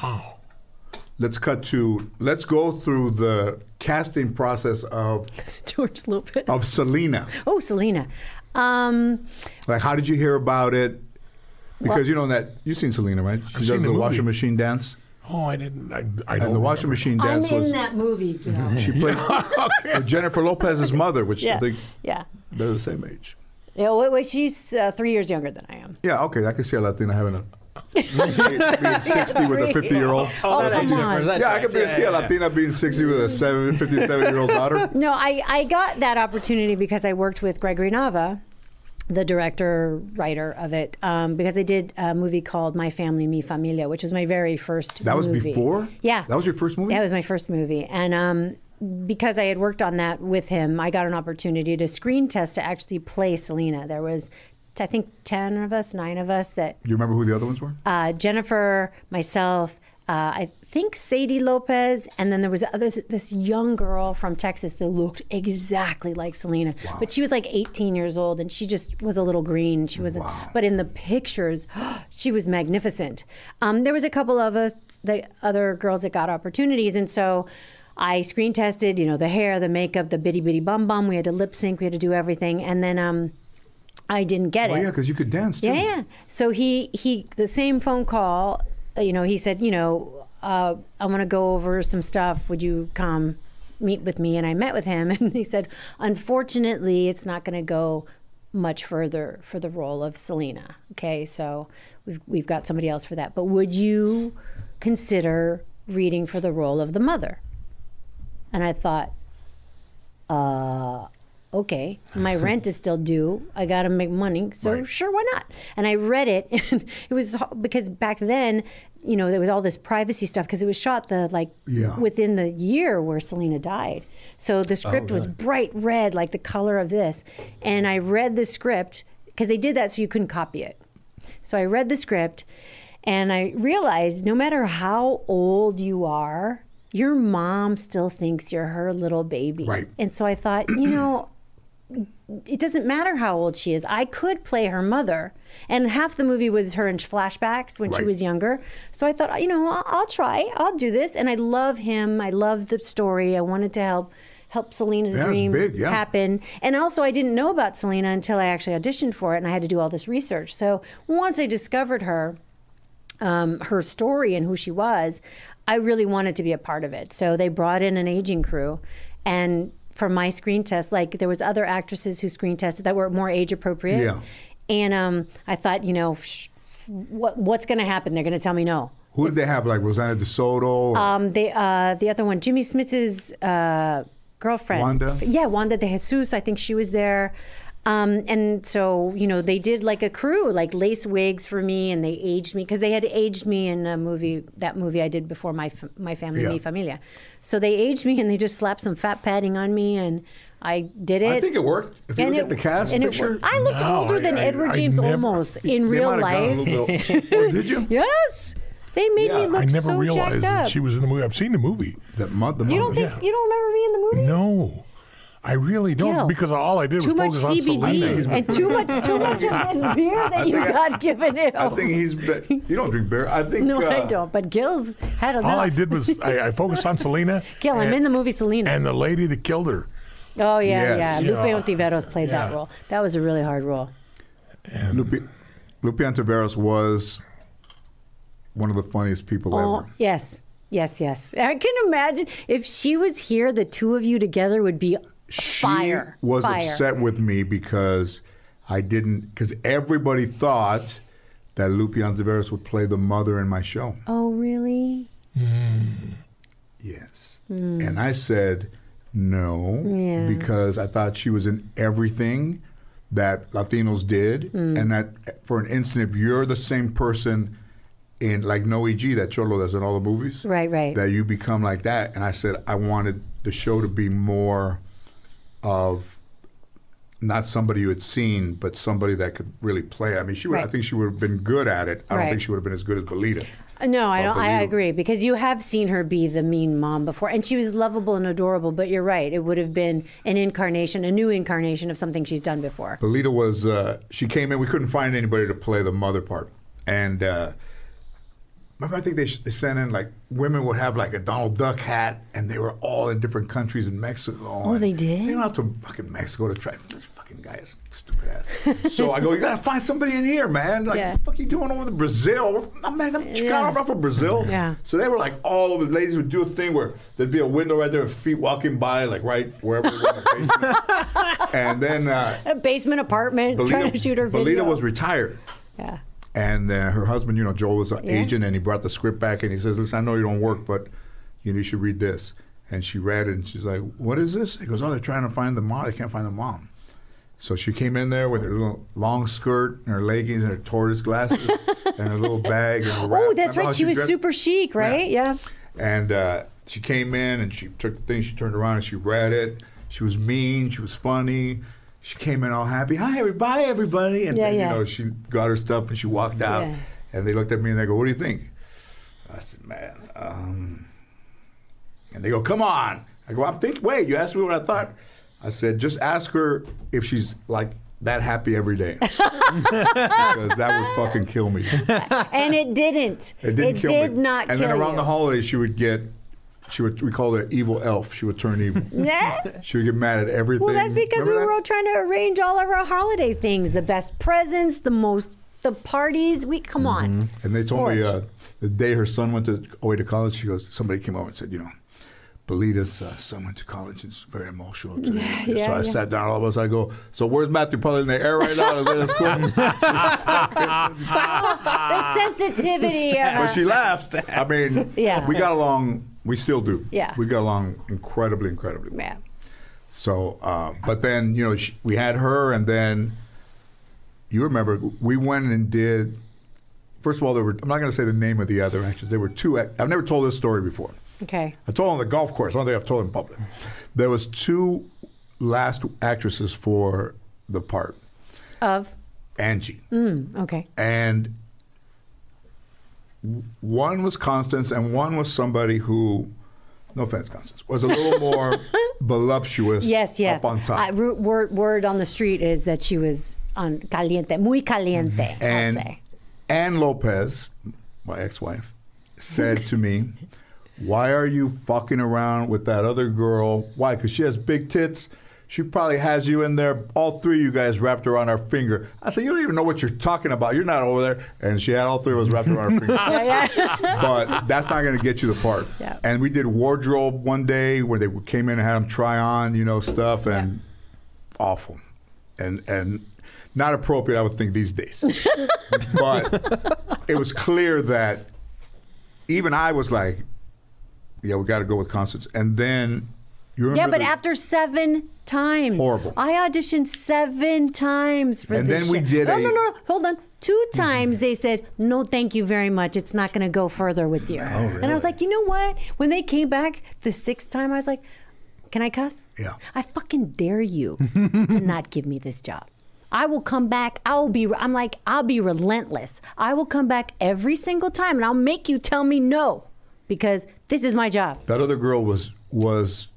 let's go through the casting process of George Lopez. Of Selena. Oh, Selena. Like, how did you hear about it? Because you've seen Selena, right? She does the washing machine dance. Oh, I didn't. I don't. And the washing machine dance I'm in that movie. She played Jennifer Lopez's mother, which I think they're the same age. Yeah, well, she's 3 years younger than I am. Yeah, okay. I can see a Latina having being 60 with a 50-year-old. Oh, come on. Yeah, I could see a Latina being 60 with a 57-year-old daughter. No, I got that opportunity because I worked with Gregory Nava, the director, writer of it, because I did a movie called My Family, Mi Familia, which was my very first movie. That was before? Yeah. That was your first movie? Yeah, it was my first movie. And because I had worked on that with him, I got an opportunity to screen test to actually play Selena. There was, I think, 9 of us that... You remember who the other ones were? Jennifer, myself, I think Sadie Lopez, and then there was this young girl from Texas that looked exactly like Selena. Wow. But she was like 18 years old, and she just was a little green. She was, but in the pictures, she was magnificent. There was a couple of the other girls that got opportunities, and so I screen tested, the hair, the makeup, the bitty bitty bum bum. We had to lip sync, we had to do everything, and then I didn't get it. Oh yeah, because you could dance too. Yeah. So he the same phone call. He said, I want to go over some stuff. Would you come meet with me? And I met with him, and he said, unfortunately, it's not going to go much further for the role of Selena. Okay, so we've got somebody else for that. But would you consider reading for the role of the mother? And I thought, okay, my rent is still due. I got to make money, so sure, why not? And I read it, and it was because back then, there was all this privacy stuff because it was shot within the year where Selena died. So the script was bright red, like the color of this. And I read the script because they did that so you couldn't copy it. So I read the script, and I realized no matter how old you are, your mom still thinks you're her little baby. Right. And so I thought, it doesn't matter how old she is. I could play her mother. And half the movie was her in flashbacks when she was younger. So I thought, I'll try. I'll do this. And I love him. I love the story. I wanted to help Selena's dream happen. And also, I didn't know about Selena until I actually auditioned for it, and I had to do all this research. So once I discovered her story and who she was, I really wanted to be a part of it. So they brought in an aging crew, and for my screen test, there was other actresses who screen tested that were more age appropriate. Yeah. And I thought, what's going to happen? They're going to tell me no. Who did they have? Like Rosanna DeSoto? The other one, Jimmy Smits's girlfriend. Wanda? Yeah, Wanda de Jesus. I think she was there. And so, they did like a crew, like lace wigs for me, and they aged me because they had aged me in that movie I did before My Family, Mi Familia. So they aged me, and they just slapped some fat padding on me, and I did it. I think it worked. If you look at the cast picture. I looked older than Edward James Olmos in real life. Oh, did you? Yes. They made me look so jacked up. I never realized that she was in the movie. I've seen the movie. You don't remember me in the movie? No. I really don't, because all I did was focus on Selena. Too much CBD and too much of this beer that you got given him. I think you don't drink beer. I think no, I don't. But Gil's had enough. All I did was I focused on Selena. Gil, I'm in the movie Selena. And the lady that killed her. Oh yeah. Lupe Ontiveros played that role. That was a really hard role. Lupe Ontiveros was one of the funniest people ever. Yes. I can imagine if she was here, the two of you together would be fire. She was upset with me because because everybody thought that Lupe Ontiveros would play the mother in my show. Oh, really? Yes. And I said no, because I thought she was in everything that Latinos did, and that for an instant, if you're the same person in like No E.G., that Cholo that's in all the movies, right, that you become like that. And I said I wanted the show to be more of not somebody you had seen, but somebody that could really play. I mean, I think she would have been good at it. I don't think she would have been as good as Belita. No, I don't. I agree, because you have seen her be the mean mom before, and she was lovable and adorable. But you're right; it would have been a new incarnation of something she's done before. Belita was. She came in. We couldn't find anybody to play the mother part, and remember, I think they sent in, like, women would have like a Donald Duck hat, and they were all in different countries in Mexico. Oh, they did? They went out to fucking Mexico to try. This fucking guy is stupid ass. So I go, you gotta find somebody in here, man. Like, what the fuck are you doing over in Brazil? I'm Chicano, I'm not from Brazil. Yeah. So they were like all over. The ladies would do a thing where there'd be a window right there, with feet walking by, like right wherever they were in the basement. And then a basement apartment, trying to shoot her video. Belita was retired. Yeah. And her husband, Joel was an agent, and he brought the script back, and he says, listen, I know you don't work, but you should read this. And she read it, and she's like, what is this? He goes, oh, they're trying to find the mom. They can't find the mom. So she came in there with her little long skirt and her leggings and her tortoise glasses and her little bag. And her wrap. That's right. She was super chic, right? Yeah. And she came in, and she took the thing, she turned around, and she read it. She was mean. She was funny. She came in all happy. Hi, everybody. And then, she got her stuff, and she walked out. Yeah. And they looked at me, and they go, what do you think? I said, man, and they go, come on. I go, wait, you asked me what I thought. I said, just ask her if she's like that happy every day. Because that would fucking kill me. And it didn't. It didn't kill me. It did not kill you. And then around you. the holidays, we call her evil elf. She would turn evil. Yeah. She would get mad at everything. Well, that's because we were all trying to arrange all of our holiday things. The best presents, the parties. Come on. And they told me the day her son went away to college, she goes, somebody came over and said, Belita's son went to college. It's very emotional today. So I sat down, all of us, I go, so where's Matthew? Probably in the air right now. That's cool. The sensitivity. But she laughed. I mean, we got along, we still do. Yeah. We got along incredibly well. Yeah. So, but then, we had her, and then, you remember, we went and did, first of all, I'm not going to say the name of the other actors. There were two, I've never told this story before. Okay. I told on the golf course. I don't think I've told in public. There was two last actresses for the part. Of? Angie. Okay. And one was Constance, and one was somebody who, no offense, Constance, was a little more voluptuous. Yes. Up on top. Word on the street is that she was on caliente, muy caliente, I'll say. Ann Lopez, my ex-wife, said to me, why are you fucking around with that other girl? Why? Because she has big tits. She probably has you in there, all three of you guys wrapped around her finger. I said, you don't even know what you're talking about. You're not over there. And she had all three of us wrapped around her finger. But that's not going to get you the part. Yeah. And we did wardrobe one day where they came in and had them try on, stuff, and awful. And not appropriate, I would think, these days. But it was clear that even I was like, yeah, we got to go with Constance. And then, you remember? Yeah, but after 7 times. Horrible. I auditioned 7 times for this. And then we did No, hold on. 2 times they said, no, thank you very much. It's not going to go further with you. Oh, really? And I was like, you know what? When they came back the 6th time, I was like, can I cuss? Yeah. I fucking dare you to not give me this job. I will come back. I'll be relentless. I will come back every single time, and I'll make you tell me no. Because this is my job. That other girl was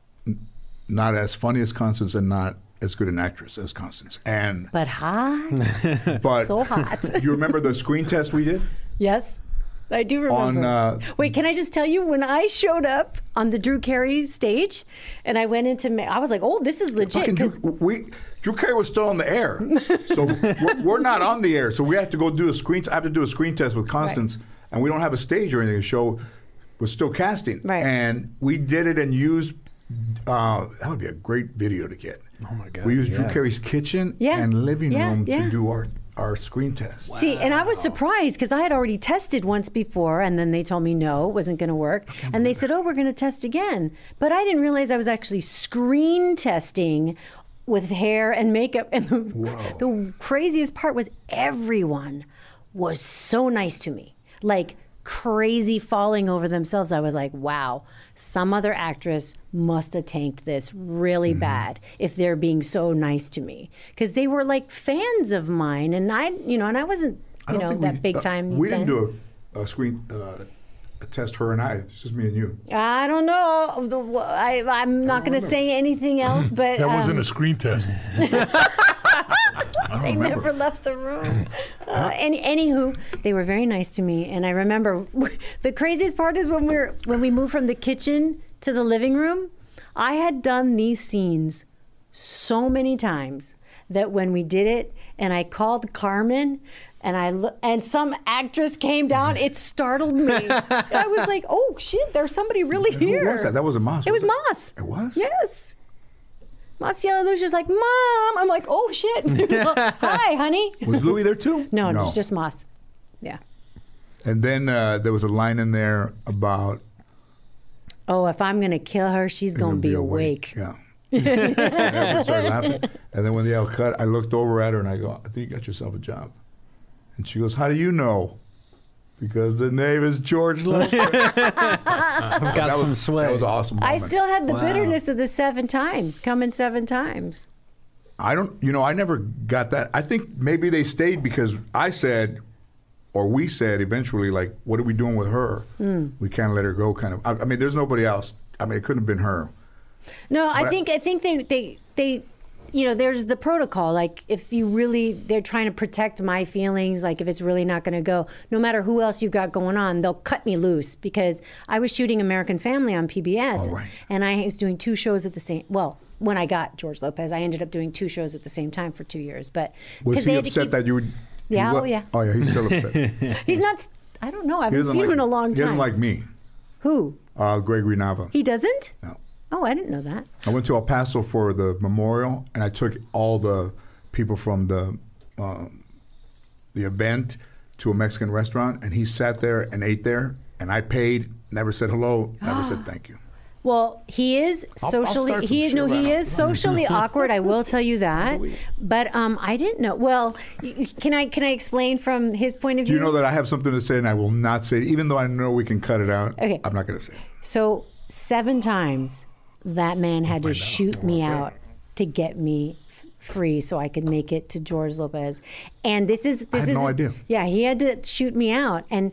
not as funny as Constance and not as good an actress as Constance. But hot. But so hot. You remember the screen test we did? Yes, I do remember. Wait, can I just tell you, when I showed up on the Drew Carey stage and I went into, I was like, oh, this is legit. Drew Carey was still on the air. So we're not on the air. So we have to go do I have to do a screen test with Constance. Right. And we don't have a stage or anything. The show was still casting. Right. And we did it and used, that would be a great video to get. Oh my God. We used Drew Carey's kitchen and living room to do our screen test. Wow. See, and I was surprised because I had already tested once before, and then they told me no, it wasn't going to work. And they said, oh, we're going to test again. But I didn't realize I was actually screen testing with hair and makeup. And the craziest part was everyone was so nice to me. Like crazy falling over themselves. I was like, wow, some other actress must have tanked this really bad if they're being so nice to me. Because they were like fans of mine, and I wasn't, that big time. We didn't do a screen test, her and I. It's just me and you. I don't know. I'm not going to say anything else, but that wasn't a screen test. They never left the room. Anywho, they were very nice to me, and I remember the craziest part is when we moved from the kitchen to the living room. I had done these scenes so many times that when we did it, and I called Carmen, and some actress came down, it startled me. I was like, oh shit, there's somebody really here. Who was that? That wasn't Moss. It was Moss. It was? Yes. Marcella Lucia's like, Mom. I'm like, oh, shit. Hi, honey. Was Louis there too? No, it's just Moss. Yeah. And then there was a line in there about... Oh, if I'm going to kill her, she's going to be awake. Yeah. And everyone started laughing. And then when the L cut, I looked over at her and I go, I think you got yourself a job. And she goes, how do you know? Because the name is George Lopez. I've got some sway. That was an awesome moment. I still had the bitterness of the 7 times, coming 7 times. I never got that. I think maybe they stayed because I said, or we said eventually, like, what are we doing with her? We can't let her go, kind of. I mean, there's nobody else. I mean, it couldn't have been her. No, I think they there's the protocol. Like, if you really, they're trying to protect my feelings. Like, if it's really not going to go, no matter who else you've got going on, they'll cut me loose because I was shooting American Family on PBS, and I was doing 2 shows at the same. Well, when I got George Lopez, I ended up doing 2 shows at the same time for 2 years. But was he upset that you would? Yeah, oh yeah. Oh yeah, he's still upset. He's not. I don't know. I haven't seen him in a long time. He doesn't like me. Who? Gregory Nava. He doesn't? No. Oh, I didn't know that. I went to El Paso for the memorial, and I took all the people from the event to a Mexican restaurant, and he sat there and ate there, and I paid, never said hello, never said thank you. Well, he is socially he is socially awkward. I will tell you that. But I didn't know. Well, can I explain from his point of view? Do you know that I have something to say and I will not say it, even though I know we can cut it out? Okay. I'm not going to say it. So 7 times that man had to shoot me out to get me free so I could make it to George Lopez. And this is I had no idea. Yeah, he had to shoot me out, and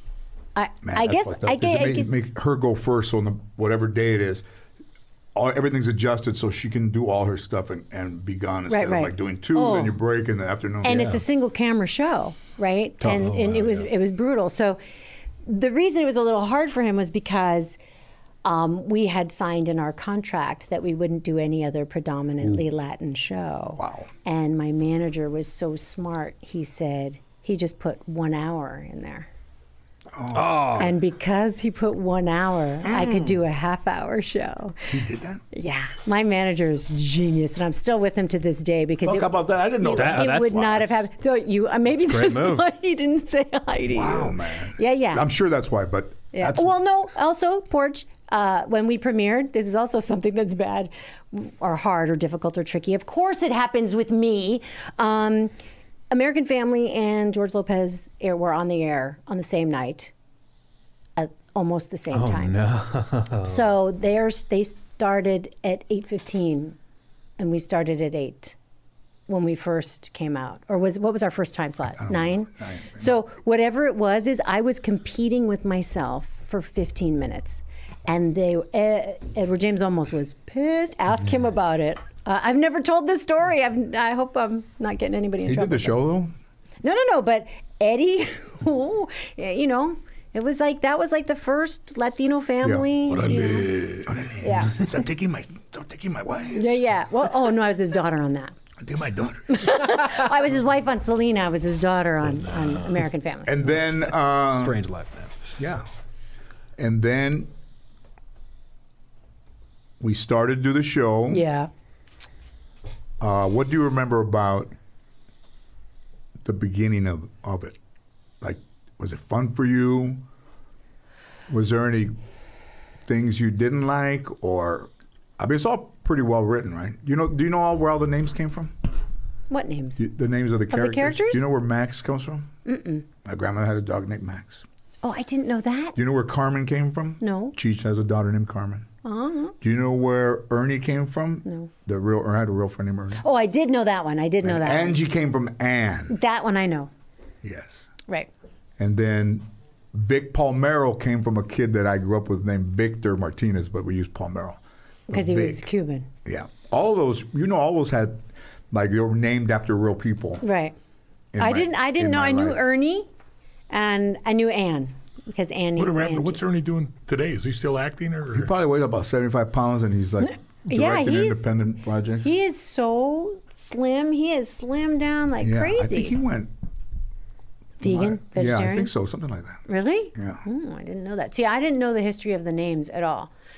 I guess make her go first on the whatever day it is. Everything's adjusted so she can do all her stuff and be gone instead of like doing 2, then you break in the afternoon. And it's a single camera show, right? And it was brutal. So the reason it was a little hard for him was because we had signed in our contract that we wouldn't do any other predominantly Latin show. Wow. And my manager was so smart. He said he just put 1 hour in there. Oh. And because he put 1 hour, I could do a half-hour show. He did that? Yeah. My manager is genius, and I'm still with him to this day because how about that? I didn't know that. It would not have happened. So maybe that's why he didn't say hi to you. Wow, man. Yeah. I'm sure that's why, but that's... Well, no. Also, Porch, when we premiered, this is also something that's bad or hard or difficult or tricky. Of course it happens with me. American Family and George Lopez were on the air on the same night at almost the same time. No. So they started at 8:15 and we started at 8 when we first came out. Or what was our first time slot? 9? So whatever it was is I was competing with myself for 15 minutes. And Edward James almost was pissed. Ask him about it. I've never told this story. I hope I'm not getting anybody in trouble. He did the show, though? No. But Eddie, it was like, that was like the first Latino family. Yeah. Stop taking my wife. Yeah. Well, I was his daughter on that. I take my daughter. I was his wife on Selena. I was his daughter on American Family. And then... Strange life, man. Yeah. And then we started to do the show. Yeah. What do you remember about the beginning of it? Like, was it fun for you? Was there any things you didn't like? Or, I mean, it's all pretty well written, right? Do you know where all the names came from? What names? The names of the characters. The characters? Do you know where Max comes from? Mm-mm. My grandmother had a dog named Max. Oh, I didn't know that. Do you know where Carmen came from? No. Cheech has a daughter named Carmen. Uh-huh. Do you know where Ernie came from? No. I had a real friend named Ernie. Oh, I did know that one. Angie came from Anne. That one I know. Yes. Right. And then Vic Palmero came from a kid that I grew up with named Victor Martinez, but we used Palmero. Because he was Cuban. Yeah. All those, all those had, like, they were named after real people. Right. I didn't know. I knew Ernie, and I knew Anne. Because Annie. What's Ernie doing today? Is he still acting? Or? He probably weighs about 75 pounds, and he's like directing independent projects. He is so slim. He is slimmed down like crazy. I think he went vegan, vegetarian. Yeah, I think so, something like that. Really? Yeah. I didn't know that. See, I didn't know the history of the names at all.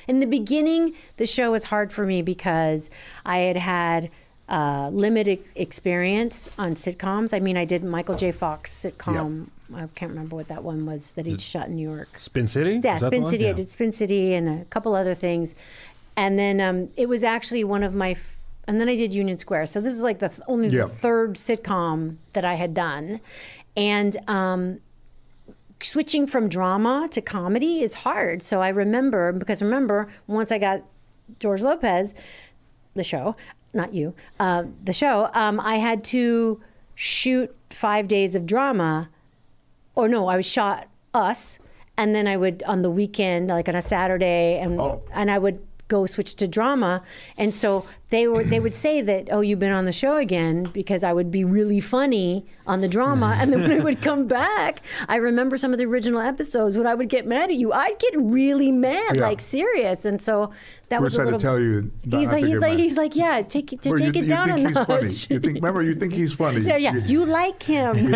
In the beginning, the show was hard for me because I had limited experience on sitcoms. I mean, I did Michael J. Fox sitcom. I can't remember what that one was that he shot in New York. Spin City? Yeah, Spin City. I did Spin City and a couple other things. And then it was actually one of my... And then I did Union Square. So this was like only the third sitcom that I had done. And switching from drama to comedy is hard. So I remember, once I got George Lopez, the show, not you, the show, I had to shoot 5 days of drama. Or no, I shot Us, and then I would, on the weekend, like on a Saturday, and I would go switch to drama. And so they would say that, oh, you've been on the show again, because I would be really funny on the drama. And then when I would come back, I remember some of the original episodes when I would get mad at you. I'd get really mad, like serious. And so that was a little... to tell you. He's like, yeah, take it down a notch. You think he's funny. Yeah. You like him.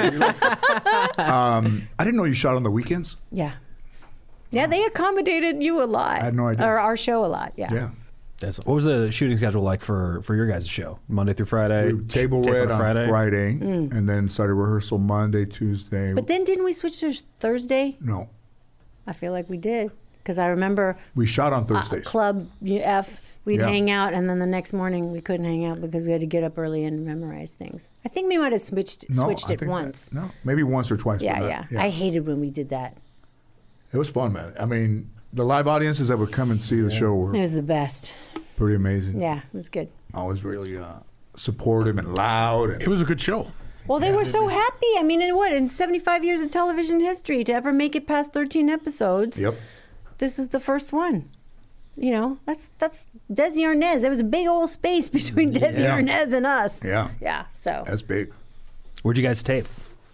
I didn't know you shot on the weekends. Yeah. Yeah, they accommodated you a lot. I had no idea. Or our show a lot, yeah. What was the shooting schedule like for your guys' show? Monday through Friday? Table read on Friday, and then started rehearsal Monday, Tuesday. But then didn't we switch to Thursday? No. I feel like we did, because I remember... We shot on Thursdays. Club F, we'd hang out, and then the next morning we couldn't hang out because we had to get up early and memorize things. I think we might have switched it once. Maybe once or twice. Yeah. I hated when we did that. It was fun, man. I mean, the live audiences that would come and see the show were... It was the best. Pretty amazing. Yeah, it was good. Always really supportive and loud. It was a good show. Well, they were so happy. I mean, in 75 years of television history, to ever make it past 13 episodes, this is the first one. You know, that's Desi Arnaz. There was a big old space between Desi Arnaz and us. Yeah. Yeah, so. That's big. Where'd you guys tape?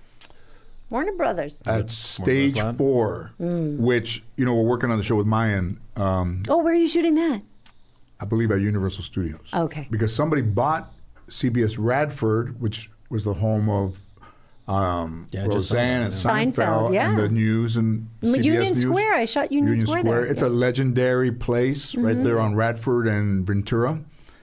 Warner Brothers. At Stage 4, which, we're working on the show with Mayan. Where are you shooting that? I believe at Universal Studios. Okay. Because somebody bought CBS Radford, which was the home of Roseanne and Seinfeld and the news and CBS Union News. Square. I shot Union Square there. It's a legendary place right there on Radford and Ventura.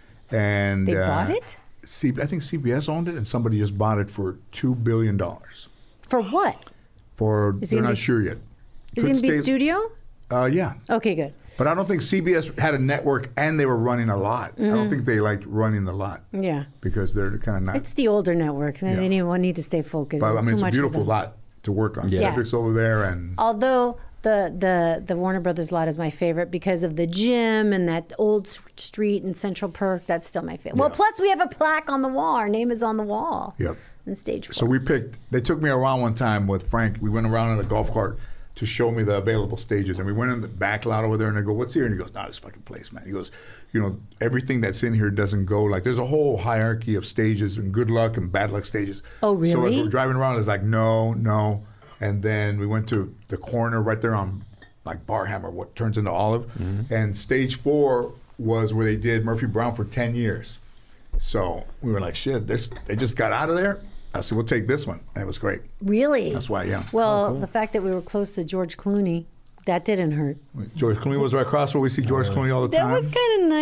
And they bought it? I think CBS owned it, and somebody just bought it for $2 billion. For what? They're not sure yet. Is it going to be studio? Yeah. Okay, good. But I don't think CBS had a network and they were running a lot. I don't think they liked running the lot. Yeah. Because they're kind of not. It's the older network. They didn't need to stay focused. But it's a beautiful lot to work on. Cedric's over there. And although the Warner Brothers lot is my favorite because of the gym and that old street in Central Perk. That's still my favorite. Well, plus we have a plaque on the wall. Our name is on the wall. Yep. In Stage 4. So they took me around one time with Frank. We went around in a golf cart to show me the available stages. And we went in the back lot over there, and I go, what's here? And he goes, this fucking place, man. He goes, everything that's in here doesn't go. Like, there's a whole hierarchy of stages and good luck and bad luck stages. Oh, really? So as we're driving around, it's like, no. And then we went to the corner right there on, like, Barhammer, what turns into Olive. Mm-hmm. And Stage 4 was where they did Murphy Brown for 10 years. So we were like, shit, they just got out of there. I said, we'll take this one. And it was great. Really? That's why, yeah. Well, the fact that we were close to George Clooney, that didn't hurt. George Clooney was right across where we see George Clooney all the time. That was kind of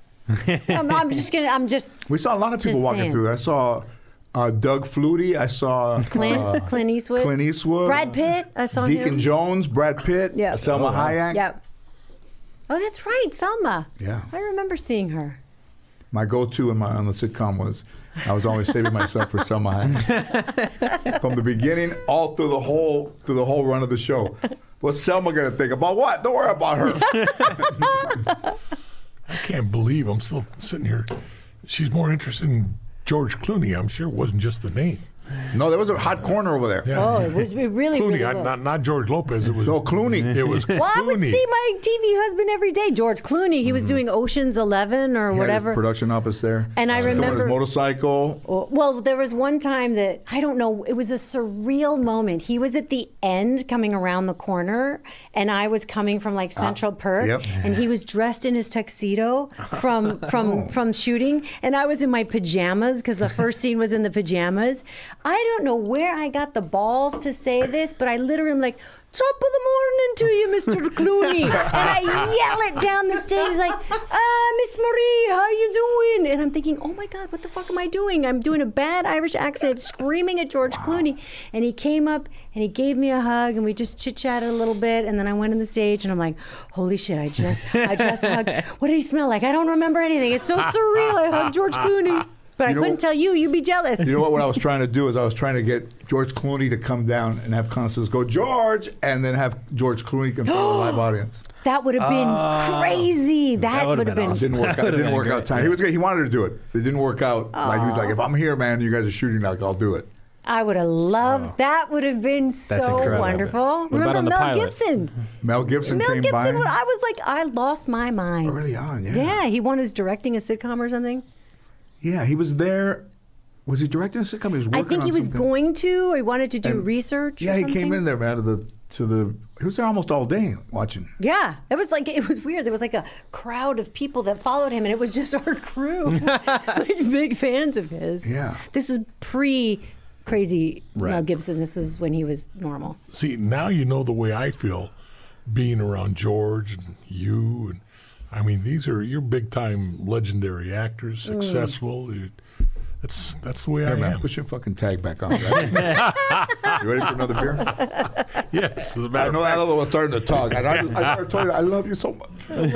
nice. We saw a lot of people walking through there. I saw Doug Flutie. I saw Clint Eastwood. Clint Eastwood. Brad Pitt. I saw Deacon him. Jones, Brad Pitt. Yeah. Selma Hayek. Yep. Oh, that's right, Selma. Yeah. I remember seeing her. My go-to on the sitcom was I was always saving myself for Selma Hayek. From the beginning all through the whole run of the show. What's Selma gonna think about what? Don't worry about her. I can't believe I'm still sitting here. She's more interested in George Clooney. I'm sure it wasn't just the name. No, there was a hot corner over there. Yeah. Oh, it was really Clooney, was. not George Lopez. It was Clooney. It was Clooney. Well, I would see my TV husband every day, George Clooney. He was doing Ocean's 11 or He whatever. had his production office there. And I remember on his motorcycle. Well, there was one time that I don't know. It was a surreal moment. He was at the end, coming around the corner, and I was coming from like Central Perk, and he was dressed in his tuxedo from shooting, and I was in my pajamas because the first scene was in the pajamas. I don't know where I got the balls to say this, but I literally am like, top of the morning to you, Mr. Clooney. And I yell it down the stage like, Miss Marie, how you doing? And I'm thinking, oh my God, what the fuck am I doing? I'm doing a bad Irish accent, screaming at George Clooney. And he came up and he gave me a hug and we just chit-chatted a little bit. And then I went on the stage and I'm like, holy shit, I just hugged. What did he smell like? I don't remember anything. It's so surreal. I hugged George Clooney. But I couldn't tell you. You'd be jealous. You know what I was trying to do is I was trying to get George Clooney to come down and have concerts go, George, and then have George Clooney come to a live audience. That would have been crazy. That would have been. It didn't work out. It didn't work out. Time. He wanted to do it. It didn't work out. Like he was like, if I'm here, man, you guys are shooting, like I'll do it. I would have loved. That would have been so wonderful. Remember Mel Gibson? Mel Gibson came by. I was like, I lost my mind early on. Yeah. Yeah, he was directing a sitcom or something. Yeah, he was there. Was he directing a sitcom? He was working I think he was going to, or he wanted to do research. Yeah, he came in there, man, he was there almost all day watching. Yeah, it was weird. There was like a crowd of people that followed him, and it was just our crew, like big fans of his. Yeah. This is pre-crazy Mel Gibson. This is when he was normal. See, now you know the way I feel being around George and you. And I mean, you're big-time legendary actors, successful. That's the way I am. Man, put your fucking tag back on. Right? You ready for another beer? Yes. I know Adela was starting to talk. And I never told you I love you so much.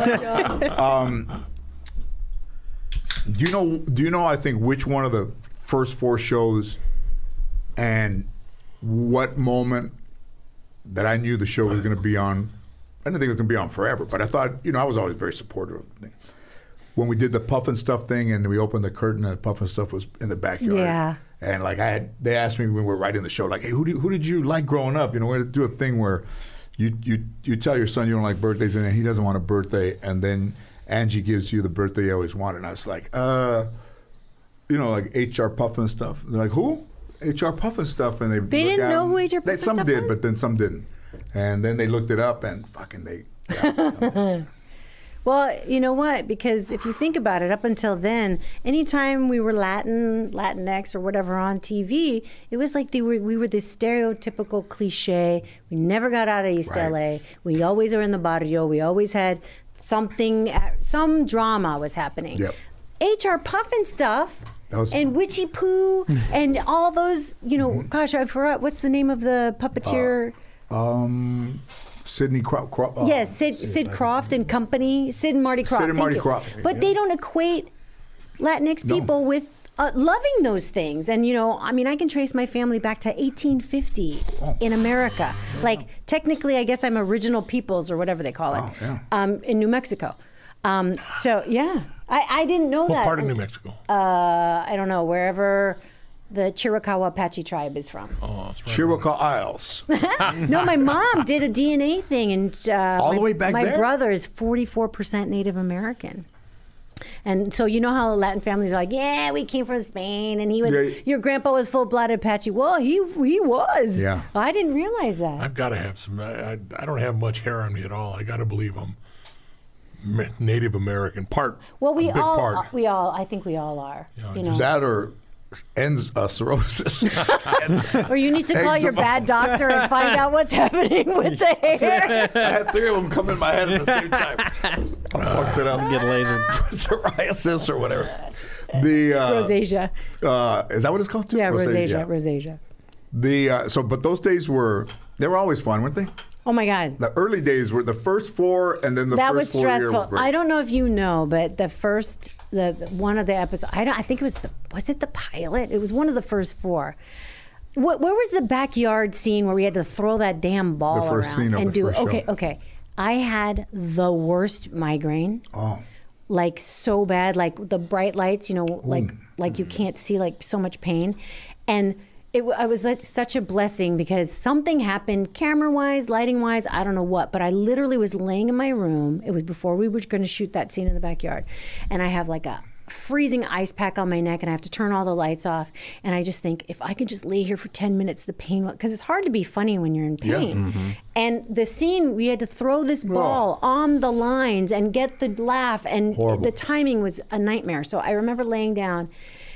Do you know? I think which one of the first 4 shows, and what moment that I knew the show was going to be on. I didn't think it was going to be on forever, but I thought, I was always very supportive of the thing. When we did the Puff and Stuff thing and we opened the curtain and Puff and Stuff was in the backyard. Yeah. And like they asked me when we were writing the show, like, hey, who did you like growing up? We're going to do a thing where you tell your son you don't like birthdays and then he doesn't want a birthday, and then Angie gives you the birthday you always wanted. And I was like, like HR Puff and Stuff. They're like, who? HR Puff and Stuff. And they didn't know who HR Puff and Stuff was? Some did, but then some didn't. And then they looked it up and fucking Well, you know what? Because if you think about it, up until then, anytime we were Latinx or whatever on TV, it was like we were this stereotypical cliche. We never got out of East LA. We always were in the barrio. We always had something, some drama was happening. Yep. HR Puff and Stuff. And Witchy Poo and all those, gosh, I forgot, what's the name of the puppeteer? Sidney Croft. Yes, Sid Croft and Company. Sid and Marty Croft. Sid and Marty Croft. But they don't equate Latinx people with loving those things. And, I can trace my family back to 1850 in America. Like, technically, I guess I'm original peoples or whatever they call it in New Mexico. So, yeah, I didn't know that. What part of New Mexico? I don't know, wherever the Chiricahua Apache tribe is from. Oh, that's right. Chiricahua Isles. No, my mom did a DNA thing, and all the way back my there? brother is 44% Native American. And so you know how Latin families are like, yeah, we came from Spain, and he was. Your grandpa was full-blooded Apache. Well, he was. Yeah. I didn't realize that. I've got to have some. I don't have much hair on me at all. I got to believe I'm Native American. Well, I think we all are. That or cirrhosis. Or you need to call your bad doctor and find out what's happening with the hair. I had 3 of them come in my head at the same time. I fucked it up. Get lasered. Psoriasis or whatever. The rosacea. Is that what it's called too? Yeah, rosacea. But those days they were always fun, weren't they? Oh my God. The early days were the first 4, and then that first 4 stressful. years were great. I don't know if you know, but the one of the episodes, I think it was it the pilot? It was one of the first 4. Where was the backyard scene where we had to throw that damn ball the first around scene of and the do first show. Okay. I had the worst migraine. Oh. Like so bad, like the bright lights, like you can't see, like so much pain. And I was like such a blessing because something happened camera-wise, lighting-wise, I don't know what, but I literally was laying in my room. It was before we were going to shoot that scene in the backyard. And I have like a freezing ice pack on my neck and I have to turn all the lights off. And I just think, if I could just lay here for 10 minutes, the pain will, because it's hard to be funny when you're in pain. Yeah. Mm-hmm. And the scene, we had to throw this ball on the lines and get the laugh, and horrible. The timing was a nightmare. So I remember laying down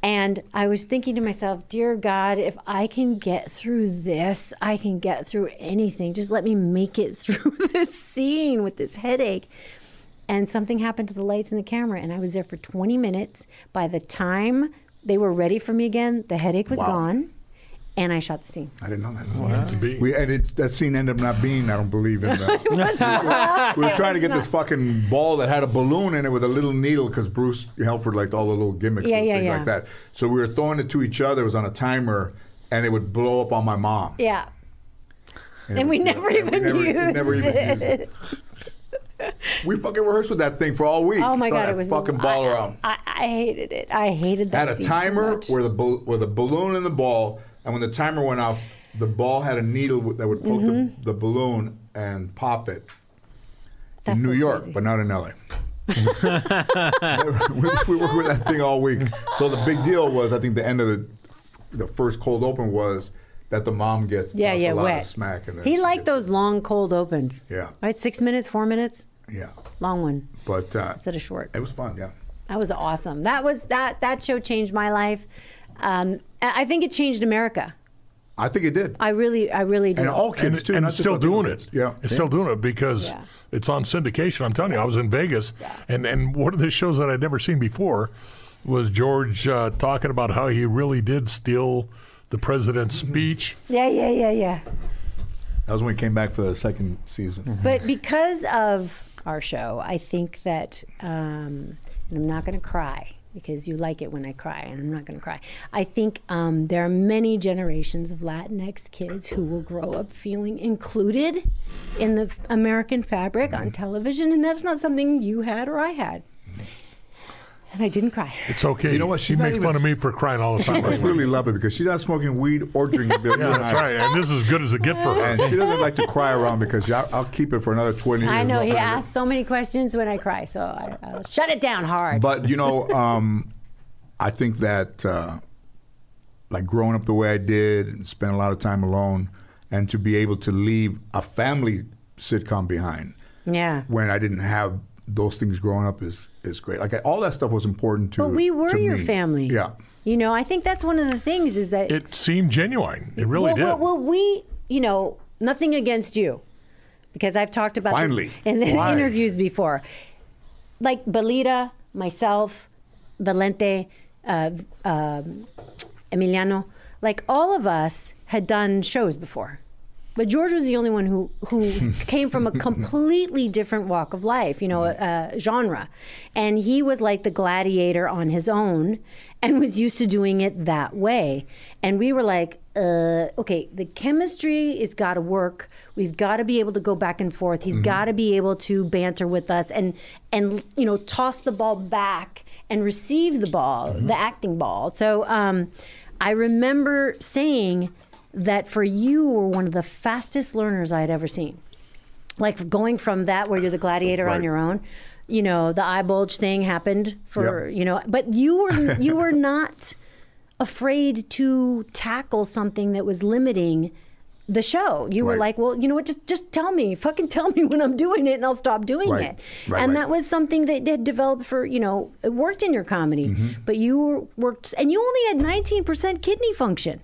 And I was thinking to myself, dear God, if I can get through this, I can get through anything. Just let me make it through this scene with this headache. And something happened to the lights and the camera, and I was there for 20 minutes. By the time they were ready for me again, the headache was gone, and I shot the scene. I didn't know that. Meant to be. That scene ended up not being, I don't believe in that. we were trying to get this fucking ball that had a balloon in it with a little needle because Bruce Helford liked all the little gimmicks and things like that. So we were throwing it to each other. It was on a timer, and it would blow up on my mom. Yeah. And we never even used it. We fucking rehearsed with that thing for all week. Oh my God, it was fucking ball around. I hated it. I hated that. Had a timer where the balloon and the ball, and when the timer went off, the ball had a needle that would poke the balloon and pop it. That's in New York, crazy. but not in LA. we worked with that thing all week. So the big deal was, I think the end of the first cold open was that the mom gets a lot wet. of smack. And then he liked those long cold opens. Yeah. Right, 6 minutes, 4 minutes. Yeah. Long one. But instead of short. It was fun. Yeah. That was awesome. That show changed my life. I think it changed America. I think it did. I really do. And all kids too. And not it's just still Latino doing kids. it. Yeah. It's still doing it because it's on syndication. I'm telling you, I was in Vegas, and one of the shows that I'd never seen before was George talking about how he really did steal the president's speech. Yeah. That was when we came back for the second season. But because of our show, I think that, and I'm not going to cry because you like it when I cry, and I'm not going to cry. I think there are many generations of Latinx kids who will grow up feeling included in the American fabric on television, and that's not something you had or I had. And I didn't cry. It's okay. You know what? She makes fun of me for crying all the time. I just really love it because she's not smoking weed or drinking beer. Yeah, that's right. And this is as good as a gift for her. And she doesn't like to cry around because I'll keep it for another 20 years. I know. He asks so many questions when I cry, so I'll shut it down hard. But, you know, I think that, like, growing up the way I did and spend a lot of time alone, and to be able to leave a family sitcom behind when I didn't have those things growing up is great. Like, all that stuff was important to But we were to your me. family. Yeah. You know, I think that's one of the things is that It seemed genuine. It really did. Well, we, you know, nothing against you, because I've talked about Finally. this in the Why? interviews before. Like Belita, myself, Valente, Emiliano, like all of us had done shows before. But George was the only one who came from a completely different walk of life, you know, genre. And he was like the gladiator on his own and was used to doing it that way. And we were like, okay, the chemistry has got to work. We've got to be able to go back and forth. He's got to be able to banter with us and you know, toss the ball back and receive the ball, the acting ball. So I remember saying that for you were one of the fastest learners I had ever seen. Like going from that where you're the gladiator on your own, you know, the eye bulge thing happened for, you know, but you were not afraid to tackle something that was limiting the show. You were like, well, you know what, just tell me, fucking tell me when I'm doing it and I'll stop doing it. And that was something that had developed for, you know, it worked in your comedy, but you worked, and you only had 19% kidney function.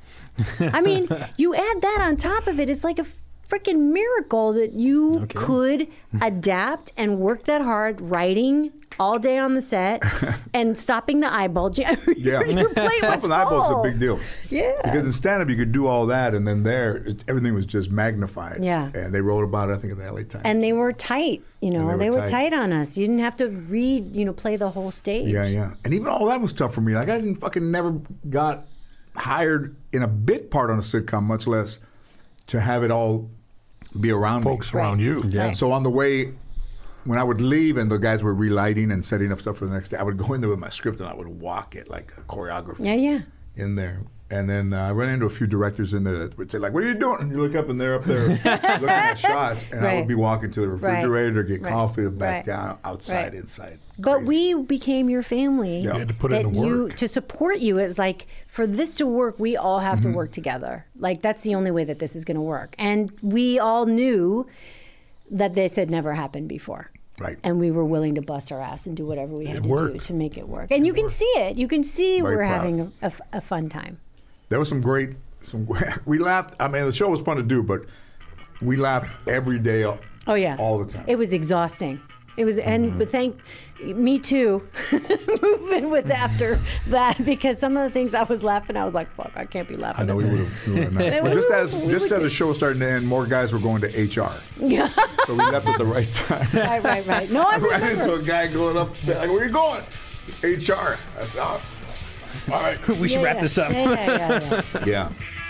I mean, you add that on top of it, it's like a freaking miracle that you could adapt and work that hard, writing all day on the set and stopping the eye bulge. Your plate was Stopping the eyeballs is a big deal. Yeah. Because in stand-up, you could do all that, and then everything was just magnified. Yeah. And they wrote about it, I think, in the LA Times. And they were tight, you know. They were tight on us. You didn't have to read, you know, play the whole stage. Yeah. And even all that was tough for me. Like, I never got hired in a bit part on a sitcom, much less to have it all be around Folks me. around you. Yeah. So on the way, when I would leave and the guys were relighting and setting up stuff for the next day, I would go in there with my script and I would walk it like a choreographer. Yeah. In there. And then I ran into a few directors in there that would say, like, what are you doing? And you look up and they're up there looking at shots. And I would be walking to the refrigerator, get coffee, back down, outside, inside. But Crazy. we became your family. You had to put in the work. To support you, it's like, for this to work, we all have to work together. Like, that's the only way that this is going to work. And we all knew that this had never happened before. Right. And we were willing to bust our ass and do whatever we had to worked. do to make it work. And you can see it. You can see Very we're proud. having a fun time. There was we laughed. I mean, the show was fun to do, but we laughed every day. Oh yeah, all the time. It was exhausting. It was, and but Me Too movement was after that, because some of the things I was laughing, I was like, "Fuck, I can't be laughing." I know we would have. But just as the show was starting to end, more guys were going to HR. Yeah. So we left at the right time. Right. No, I ran into remember. a guy going up, saying, like, "Where you going?" HR. I said, "All right." We should wrap this up. Yeah. Yeah.